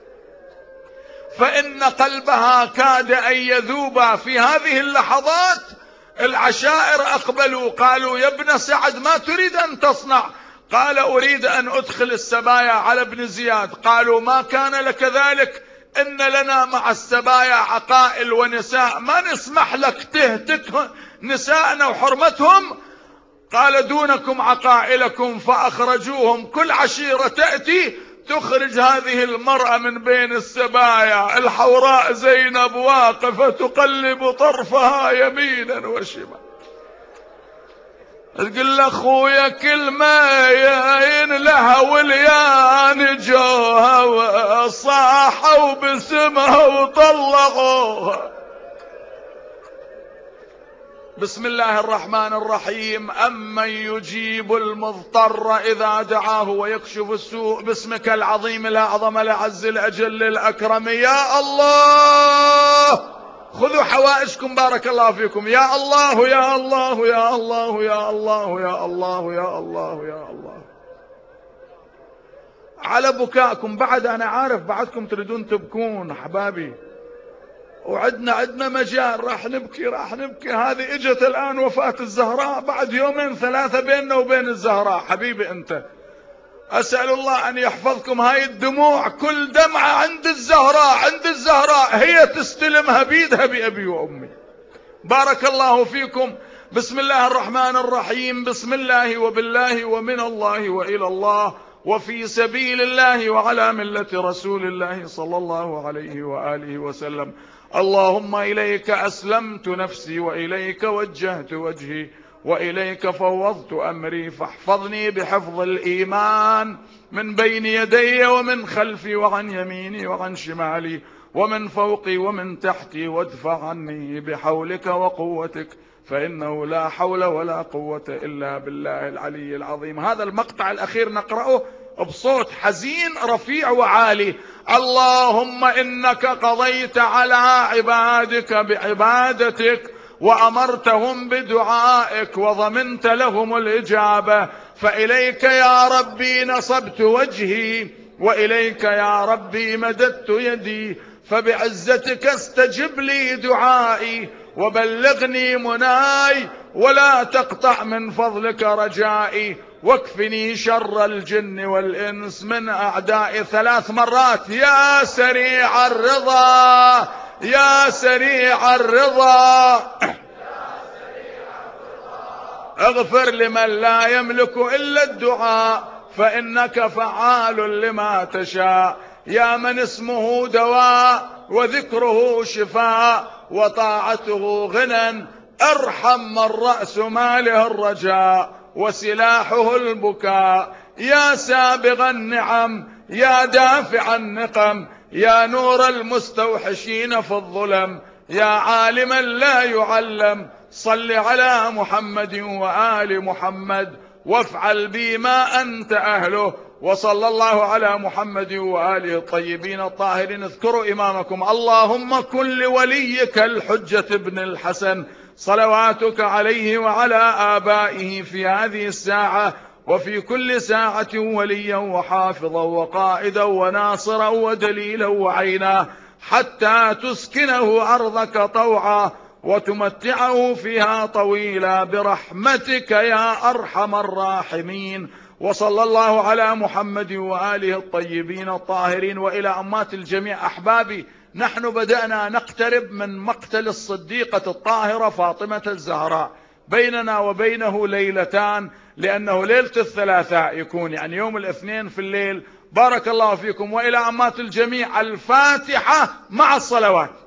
فإن قلبها كاد أن يذوب في هذه اللحظات. العشائر أقبلوا قالوا: يا ابن سعد، ما تريد أن تصنع؟ قال: أريد أن أدخل السبايا على ابن زياد. قالوا: ما كان لك ذلك، إن لنا مع السبايا عقائل ونساء، ما نسمح لك تهتك نساءنا وحرمتهم. قال: دونكم عقائلكم. فأخرجوهم. كل عشيرة تأتي تخرج هذه المرأة من بين السبايا. الحوراء زينب واقفة تقلب طرفها يمينا وشمالا، تقول لأخويا كلمة يين لها وليان جوها، وصاحوا باسمها وطلقوها. بسم الله الرحمن الرحيم. أمن يجيب المضطر إذا دعاه ويكشف السوء باسمك العظيم الأعظم الأعز الأجل الأكرم. يا الله خذوا حوائجكم بارك الله فيكم. يا الله يا الله يا الله يا الله يا الله يا الله يا الله. على بكائكم بعد، أنا عارف بعدكم تريدون تبكون أحبابي، وعدنا عدنا مجال راح نبكي راح نبكي. هذه اجت الآن وفاة الزهراء، بعد يومين ثلاثة بيننا وبين الزهراء. حبيبي أنت، أسأل الله أن يحفظكم. هاي الدموع كل دمعة عند الزهراء، عند الزهراء هي تستلمها بيدها بأبي وأمي. بارك الله فيكم. بسم الله الرحمن الرحيم. بسم الله وبالله ومن الله وإلى الله وفي سبيل الله وعلى ملة رسول الله صلى الله عليه وآله وسلم. اللهم إليك أسلمت نفسي وإليك وجهت وجهي وإليك فوضت أمري، فاحفظني بحفظ الإيمان من بين يدي ومن خلفي وعن يميني وعن شمالي ومن فوقي ومن تحتي، وادفع عني بحولك وقوتك، فإنه لا حول ولا قوة إلا بالله العلي العظيم. هذا المقطع الأخير نقرأه بصوت حزين رفيع وعالي. اللهم إنك قضيت على عبادك بعبادتك وأمرتهم بدعائك وضمنت لهم الإجابة، فإليك يا ربي نصبت وجهي وإليك يا ربي مددت يدي، فبعزتك استجب لي دعائي وبلغني مناي ولا تقطع من فضلك رجائي، واكفني شر الجن والإنس من أعدائي. ثلاث مرات. يا سريع الرضا يا سريع الرضا اغفر لمن لا يملك إلا الدعاء، فإنك فعال لما تشاء. يا من اسمه دواء وذكره شفاء وطاعته غنى، ارحم من رأس ماله الرجاء وسلاحه البكاء. يا سابغ النعم يا دافع النقم، يا نور المستوحشين في الظلم، يا عالما لا يعلم، صل على محمد وآل محمد وافعل بي ما أنت أهله. وصلى الله على محمد وآله الطيبين الطاهرين. اذكروا إمامكم. اللهم كن لوليك الحجة ابن الحسن صلواتك عليه وعلى آبائه في هذه الساعة وفي كل ساعة وليا وحافظا وقائدا وناصرا ودليلا وعينا، حتى تسكنه أرضك طوعا وتمتعه فيها طويلا برحمتك يا أرحم الراحمين. وصلى الله على محمد وآله الطيبين الطاهرين. وإلى أمات الجميع أحبابي، نحن بدأنا نقترب من مقتل الصديقة الطاهرة فاطمة الزهراء. بيننا وبينه ليلتان، لأنه ليلة الثلاثاء يكون يعني يوم الاثنين في الليل. بارك الله فيكم. وإلى أمات الجميع الفاتحة مع الصلوات.